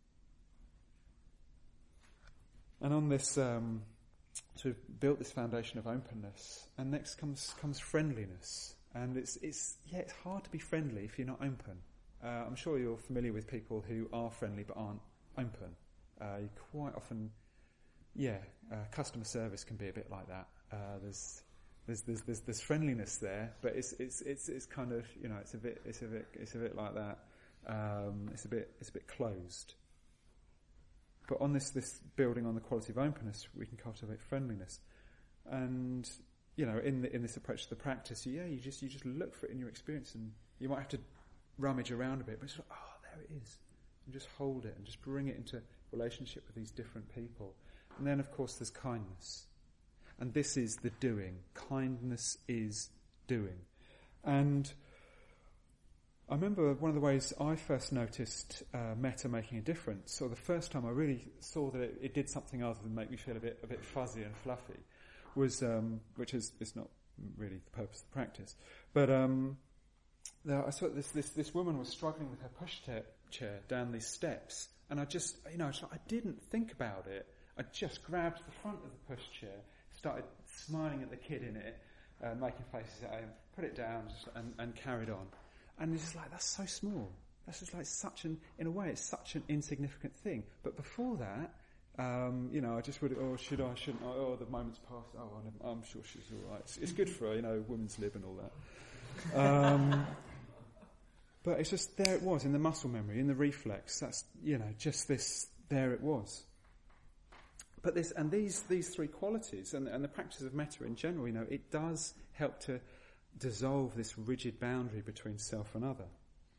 [SPEAKER 1] And on this, um, to build this foundation of openness, and next comes, comes friendliness. And it's, it's, yeah, it's hard to be friendly if you're not open. Uh, I'm sure you're familiar with people who are friendly but aren't open. Uh, you quite often, yeah, uh, customer service can be a bit like that. Uh, there's, there's, there's, there's, there's friendliness there, but it's, it's, it's, it's kind of, you know, it's a bit, it's a bit, it's a bit like that. Um, it's a bit, it's a bit closed. But on this, this building on the quality of openness, we can cultivate friendliness. And, you know, in the, in this approach to the practice, yeah, you just, you just look for it in your experience, and you might have to rummage around a bit, but it's like, oh, there it is. And just hold it and just bring it into relationship with these different people. And then, of course, there's kindness. And this is the doing. Kindness is doing. And I remember one of the ways I first noticed uh, metta making a difference, or the first time I really saw that it, it did something other than make me feel a bit a bit fuzzy and fluffy, was, um, which is, is not really the purpose of the practice, but um, there, I saw this, this this woman was struggling with her pushchair chair down these steps, and I just, you know, I didn't think about it. I just grabbed the front of the pushchair, started smiling at the kid in it, uh, making faces at him, put it down, just, and, and carried on. And it's just like, that's so small. That's just like such an, in a way, it's such an insignificant thing. But before that, um, you know, I just would, oh, should I, shouldn't I? Oh, the moment's passed. Oh, I'm, I'm sure she's all right. It's, it's good for her, you know, women's lib and all that. Um, But it's just, there it was in the muscle memory, in the reflex. That's, you know, just this, there it was. But this, and these, these three qualities, and, and the practice of metta in general, you know, it does help to dissolve this rigid boundary between self and other.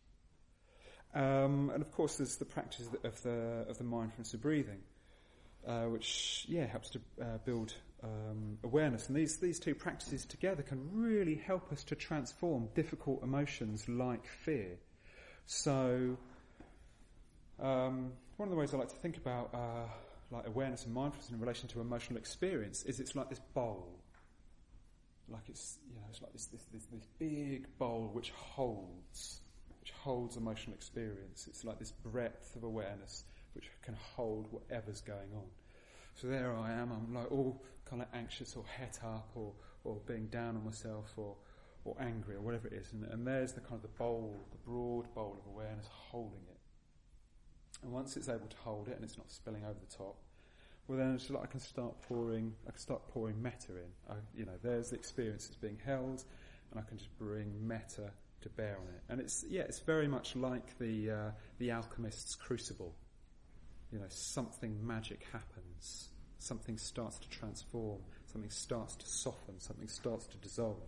[SPEAKER 1] Um, and of course, there's the practice of the of the mindfulness of breathing, uh, which yeah helps to uh, build um, awareness. And these these two practices together can really help us to transform difficult emotions like fear. So, um, one of the ways I like to think about uh, like awareness and mindfulness in relation to emotional experience is it's like this bowl. Like it's, you know, it's like this, this, this, this big bowl which holds, which holds emotional experience. It's like this breadth of awareness which can hold whatever's going on. So there I am, I'm like all kind of anxious or het up or, or being down on myself or, or angry or whatever it is. And, and there's the kind of the bowl, the broad bowl of awareness holding it. And once it's able to hold it and it's not spilling over the top, well then it's like I can start pouring, I can start pouring metta in. I, you know, there's the experience that's being held, and I can just bring metta to bear on it. And it's, yeah, it's very much like the, uh, the alchemist's crucible. You know, something magic happens. Something starts to transform. Something starts to soften. Something starts to dissolve.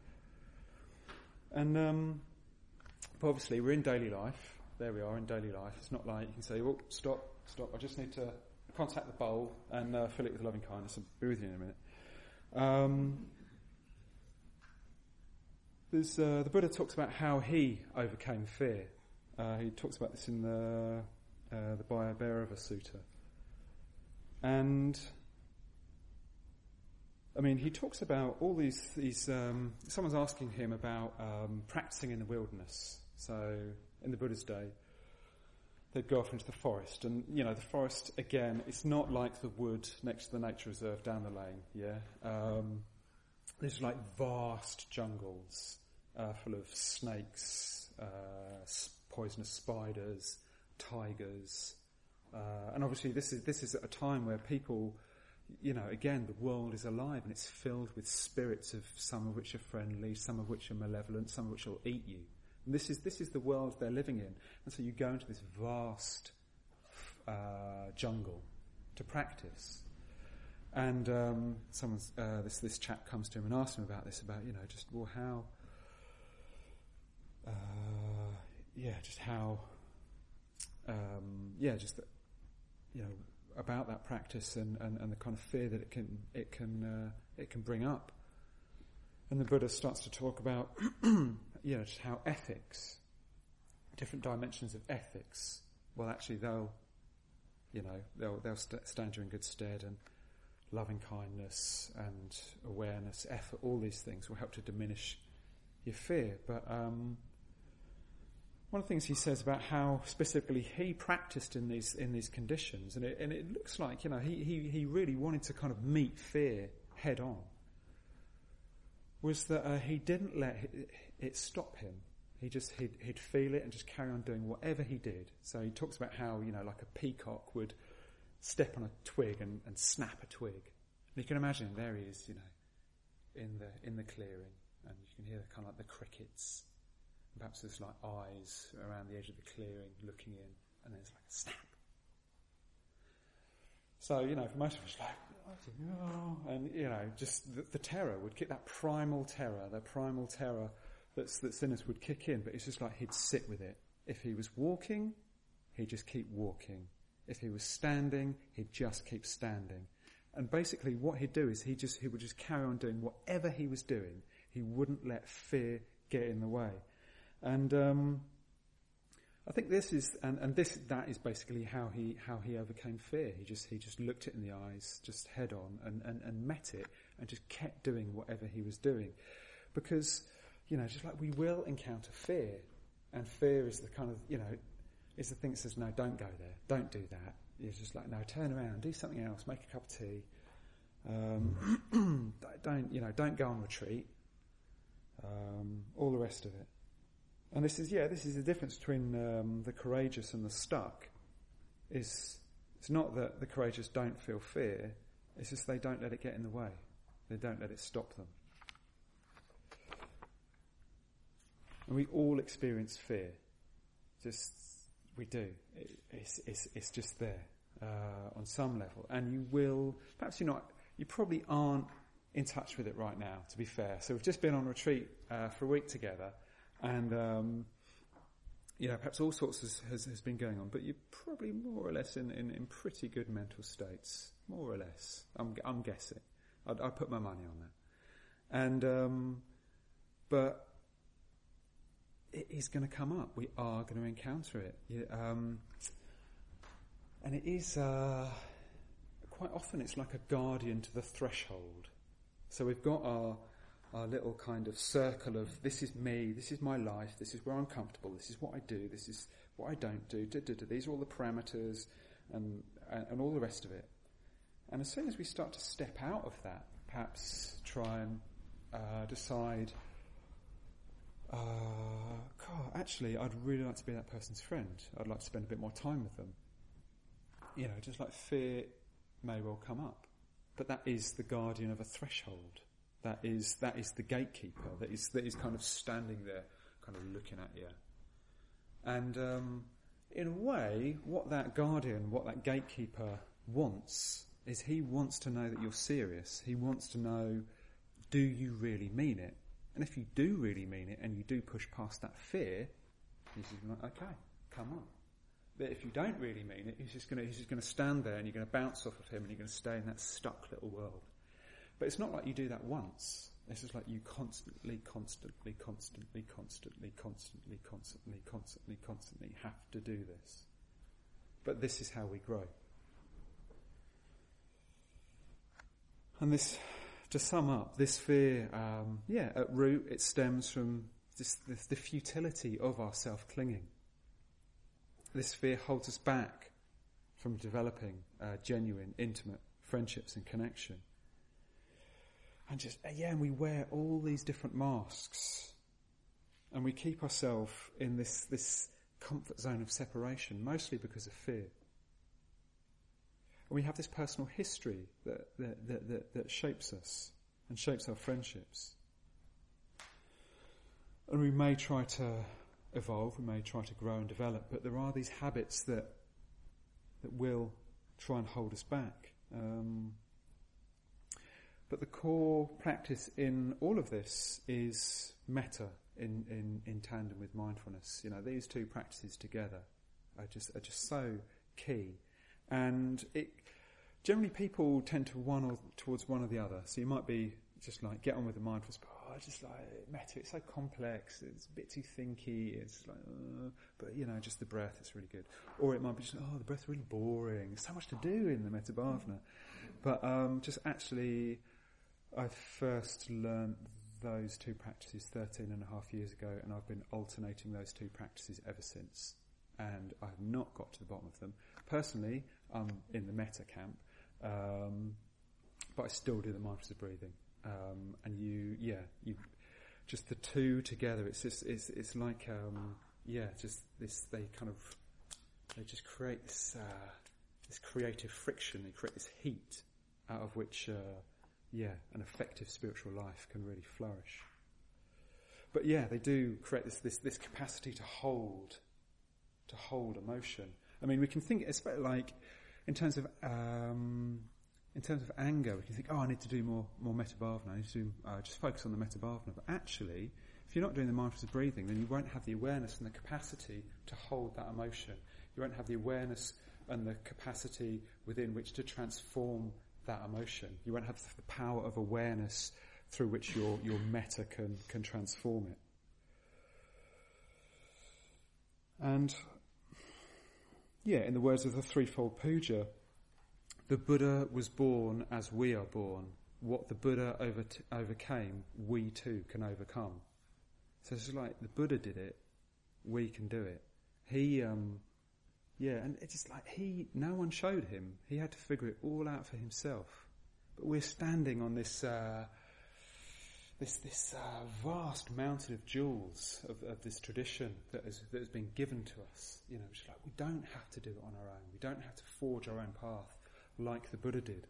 [SPEAKER 1] And, um, but obviously we're in daily life. There we are in daily life. It's not like you can say, oh, stop, stop, I just need to contact the bowl and uh, fill it with loving kindness. I'll be with you in a minute. Um, there's, uh, the Buddha talks about how he overcame fear. Uh, he talks about this in the uh, the Bhayabhairava Sutta. And, I mean, he talks about all these... these um, someone's asking him about um, practicing in the wilderness. So, in the Buddha's day, they'd go off into the forest, and you know the forest again. It's not like the wood next to the nature reserve down the lane. Yeah, um, there's like vast jungles uh, full of snakes, uh, poisonous spiders, tigers, uh, and obviously this is this is at a time where people, you know, again the world is alive and it's filled with spirits of some of which are friendly, some of which are malevolent, some of which will eat you. And this is this is the world they're living in. And so you go into this vast uh, jungle to practice. And um, someone's uh, this this chap comes to him and asks him about this, about, you know, just, well, how, uh, yeah, just how, um, yeah, just, that, you know, about that practice and, and, and the kind of fear that it can it can uh, it can bring up. And the Buddha starts to talk about, you know, just how ethics, different dimensions of ethics, well, actually they'll, you know, they'll they'll st- stand you in good stead, and loving kindness and awareness, effort, all these things will help to diminish your fear. But um, one of the things he says about how specifically he practiced in these in these conditions, and it, and it looks like, you know, he, he, he really wanted to kind of meet fear head on, was that uh, he didn't let it, it stop him. He just, he'd, he'd feel it and just carry on doing whatever he did. So he talks about how, you know, like a peacock would step on a twig and, and snap a twig. And you can imagine, there he is, you know, in the in the clearing, and you can hear kind of like the crickets. And perhaps there's like eyes around the edge of the clearing looking in, and then it's like a snap. So, you know, for most of us, like, oh, and, you know, just the, the terror would kick, that primal terror, that primal terror that's, that's in us would kick in, but it's just like he'd sit with it. If he was walking, he'd just keep walking. If he was standing, he'd just keep standing. And basically what he'd do is he just he would just carry on doing whatever he was doing. He wouldn't let fear get in the way. And um, I think this is and, and this that is basically how he how he overcame fear. He just he just looked it in the eyes, just head on, and, and, and met it, and just kept doing whatever he was doing. Because, you know, just like we will encounter fear, and fear is the kind of, you know, is the thing that says, no, don't go there, don't do that. It's just like, no, turn around, do something else, make a cup of tea. Um, don't, you know, don't go on retreat. Um, all the rest of it. And this is, yeah, this is the difference between um, the courageous and the stuck. Is it's not that the courageous don't feel fear, it's just they don't let it get in the way. They don't let it stop them. And we all experience fear. Just, we do. It, it's, it's, it's just there uh, on some level. And you will, perhaps you're not, you probably aren't in touch with it right now, to be fair. So we've just been on retreat uh, for a week together, and um, you know, perhaps all sorts has, has, has been going on, but you're probably more or less in, in, in pretty good mental states, more or less. I'm, I'm guessing. I'd, I'd put my money on that. And um, but it is going to come up. We are going to encounter it, yeah, um, and it is uh, quite often. It's like a guardian to the threshold. So we've got our our little kind of circle of this is me, this is my life, this is where I'm comfortable, this is what I do, this is what I don't do. Da, da, da. These are all the parameters and, and and all the rest of it. And as soon as we start to step out of that, perhaps try and uh, decide, uh, God, actually, I'd really like to be that person's friend. I'd like to spend a bit more time with them. You know, just like fear may well come up. But that is the guardian of a threshold. That is that is the gatekeeper. That is that is kind of standing there, kind of looking at you. And um, in a way, what that guardian, what that gatekeeper wants is he wants to know that you're serious. He wants to know, do you really mean it? And if you do really mean it, and you do push past that fear, he's just like, okay, come on. But if you don't really mean it, he's just going to he's just going to stand there, and you're going to bounce off of him, and you're going to stay in that stuck little world. But it's not like you do that once. It's just like you constantly, constantly, constantly, constantly, constantly, constantly, constantly, constantly have to do this. But this is how we grow. And this, to sum up, this fear, um, yeah, at root, it stems from this, this, the futility of our self-clinging. This fear holds us back from developing uh, genuine, intimate friendships and connection. And just, yeah, and we wear all these different masks. And we keep ourselves in this, this comfort zone of separation, mostly because of fear. And we have this personal history that, that, that, that, that shapes us and shapes our friendships. And we may try to evolve, we may try to grow and develop, but there are these habits that that will try and hold us back. Um, but the core practice in all of this is metta in, in, in tandem with mindfulness. You know, these two practices together are just are just so key. And it generally people tend to one or towards one or the other. So you might be just like get on with the mindfulness, but oh, just like metta, it's so complex, it's a bit too thinky, it's like, uh, but you know, just the breath, it's really good. Or it might be just, oh, the breath's really boring. There's so much to do in the Metta Bhavana. But um, just actually, I first learned those two practices thirteen and a half years ago, and I've been alternating those two practices ever since. And I have not got to the bottom of them. Personally, I'm in the metta camp, um, but I still do the mindfulness of breathing. Um, and you, yeah, you, just the two together, it's just, it's, it's like, um, yeah, just this, they kind of, they just create this, uh, this creative friction, they create this heat out of which, uh, yeah, an effective spiritual life can really flourish. But yeah, they do create this, this, this capacity to hold, to hold emotion. I mean, we can think, it's like, in terms of, um, in terms of anger, we can think, oh, I need to do more, more Metta Bhavana. I need to do, uh, just focus on the Metta Bhavana. But actually, if you're not doing the mindfulness of breathing, then you won't have the awareness and the capacity to hold that emotion. You won't have the awareness and the capacity within which to transform that emotion. You won't have the power of awareness through which your, your metta can, can transform it. And, yeah, in the words of the threefold puja, the Buddha was born as we are born. What the Buddha over t- overcame, we too can overcome. So it's like the Buddha did it, we can do it. He, um, yeah, and it's just like he, no one showed him. He had to figure it all out for himself. But we're standing on this, uh, this, this uh, vast mountain of jewels of, of this tradition that has, that has been given to us. You know, it's like we don't have to do it on our own. We don't have to forge our own path like the Buddha did.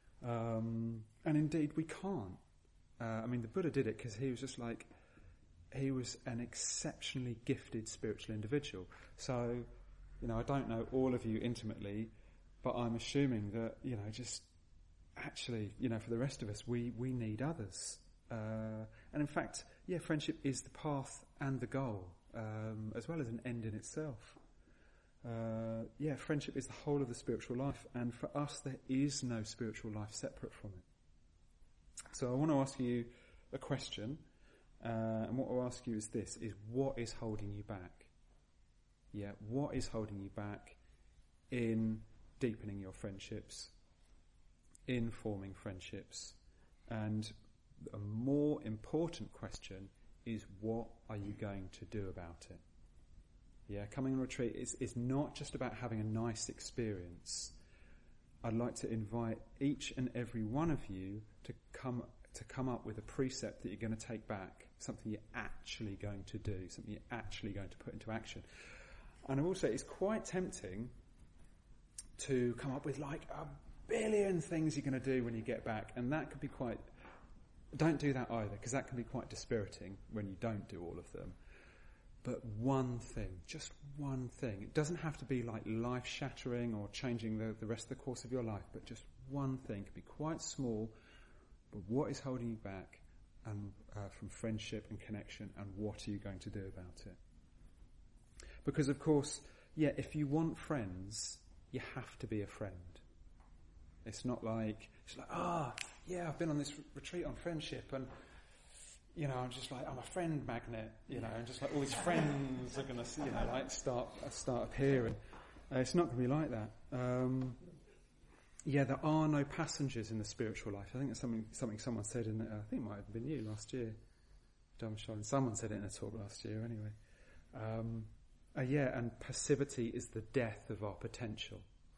[SPEAKER 1] Um, and indeed we can't. Uh, I mean, the Buddha did it because he was just like, he was an exceptionally gifted spiritual individual. So, you know, I don't know all of you intimately, but I'm assuming that, you know, just actually, you know, for the rest of us, we, we need others. Uh, and in fact, yeah, friendship is the path and the goal, um, as well as an end in itself. Uh, yeah, friendship is the whole of the spiritual life, and for us, there is no spiritual life separate from it. So I want to ask you a question, uh, and what I'll ask you is this, is what is holding you back? Yeah, what is holding you back in deepening your friendships, in forming friendships? And a more important question is, what are you going to do about it? Yeah, coming on retreat is, is not just about having a nice experience. I'd like to invite each and every one of you to come to come up with a precept that you're going to take back, something you're actually going to do, something you're actually going to put into action. And I will say it's quite tempting to come up with like a billion things you're going to do when you get back, and that could be quite... Don't do that either, because that can be quite dispiriting when you don't do all of them. But one thing, just one thing. It doesn't have to be like life-shattering or changing the, the rest of the course of your life, but just one thing. It can be quite small, but what is holding you back and uh, from friendship and connection, and what are you going to do about it? Because, of course, yeah, if you want friends, you have to be a friend. It's not like, it's like, ah, oh, yeah, I've been on this retreat on friendship, and you know, I'm just like, I'm a friend magnet, you know, and just like all these friends are going to, you know, like start start appearing. Uh, it's not going to be like that. Um, yeah, there are no passengers in the spiritual life. I think that's something something someone said in, uh, I think it might have been you last year, Dharmshala. Someone said it in a talk last year anyway. Um, uh, yeah, and passivity is the death of our potential.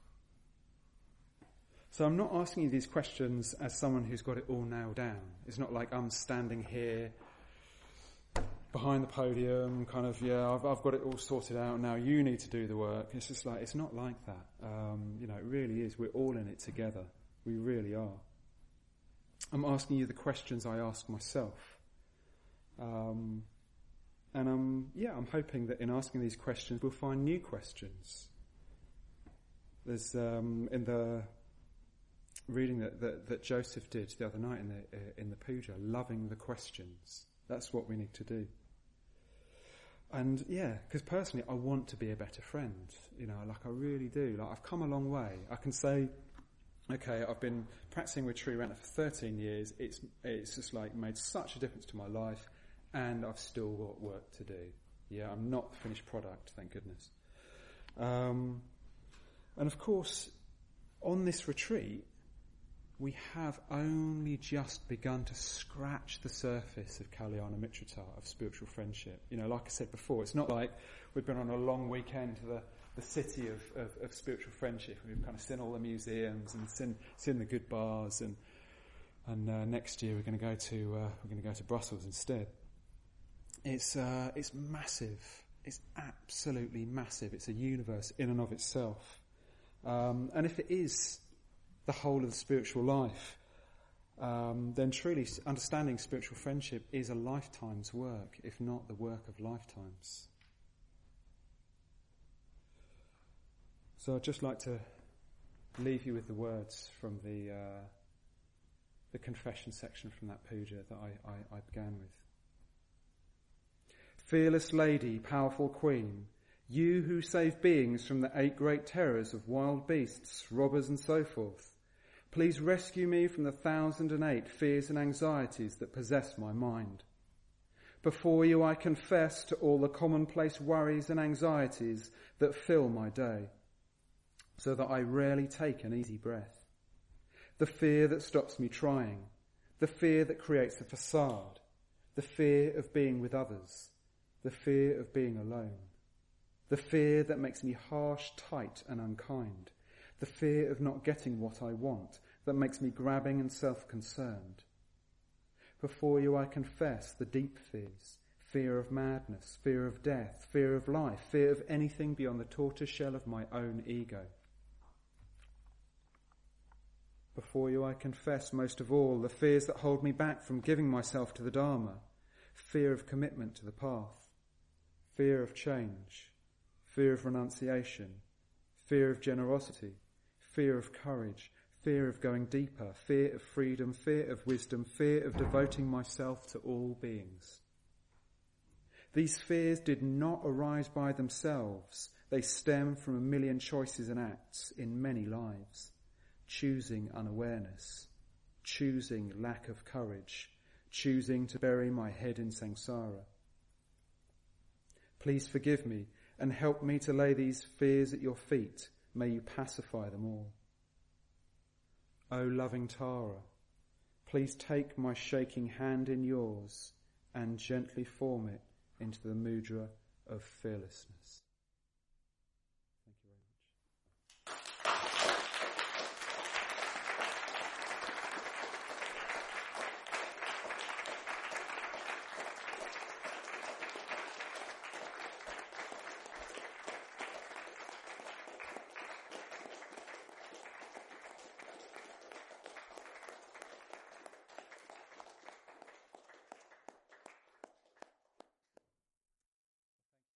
[SPEAKER 1] So I'm not asking you these questions as someone who's got it all nailed down. It's not like I'm standing here behind the podium, kind of, yeah, I've, I've got it all sorted out, now you need to do the work. It's just like, it's not like that. Um, you know, it really is. We're all in it together. We really are. I'm asking you the questions I ask myself. Um, and I'm, yeah, I'm hoping that in asking these questions, we'll find new questions. There's, um, in the reading that, that, that Joseph did the other night in the, uh, in the puja, loving the questions. That's what we need to do. And yeah, because personally, I want to be a better friend. You know, like I really do. Like I've come a long way. I can say, okay, I've been practicing with Tree Rentner for thirteen years. It's it's just like made such a difference to my life, and I've still got work to do. Yeah, I'm not the finished product, thank goodness. Um, and of course, on this retreat, we have only just begun to scratch the surface of Kalyana Mitrata, of spiritual friendship. You know, like I said before, it's not like we've been on a long weekend to the, the city of, of, of spiritual friendship, and we've kind of seen all the museums and seen, seen the good bars, and and uh, next year we're going to go to uh, we're going to go to Brussels instead. It's uh, it's massive. It's absolutely massive. It's a universe in and of itself. Um, and if it is the whole of the spiritual life, um, then truly understanding spiritual friendship is a lifetime's work, if not the work of lifetimes. So I'd just like to leave you with the words from the uh, the confession section from that puja that I, I, I began with. Fearless lady, powerful queen, you who save beings from the eight great terrors of wild beasts, robbers and so forth, please rescue me from the thousand and eight fears and anxieties that possess my mind. Before you I confess to all the commonplace worries and anxieties that fill my day, so that I rarely take an easy breath. The fear that stops me trying, the fear that creates a facade, the fear of being with others, the fear of being alone, the fear that makes me harsh, tight and unkind, the fear of not getting what I want, that makes me grabbing and self-concerned. Before you I confess the deep fears, fear of madness, fear of death, fear of life, fear of anything beyond the tortoise shell of my own ego. Before you I confess most of all the fears that hold me back from giving myself to the Dharma, fear of commitment to the path, fear of change, fear of renunciation, fear of generosity, fear of courage, fear of going deeper, fear of freedom, fear of wisdom, fear of devoting myself to all beings. These fears did not arise by themselves. They stem from a million choices and acts in many lives. Choosing unawareness, choosing lack of courage, choosing to bury my head in samsara. Please forgive me and help me to lay these fears at your feet. May you pacify them all. O loving Tara, please take my shaking hand in yours and gently form it into the mudra of fearlessness.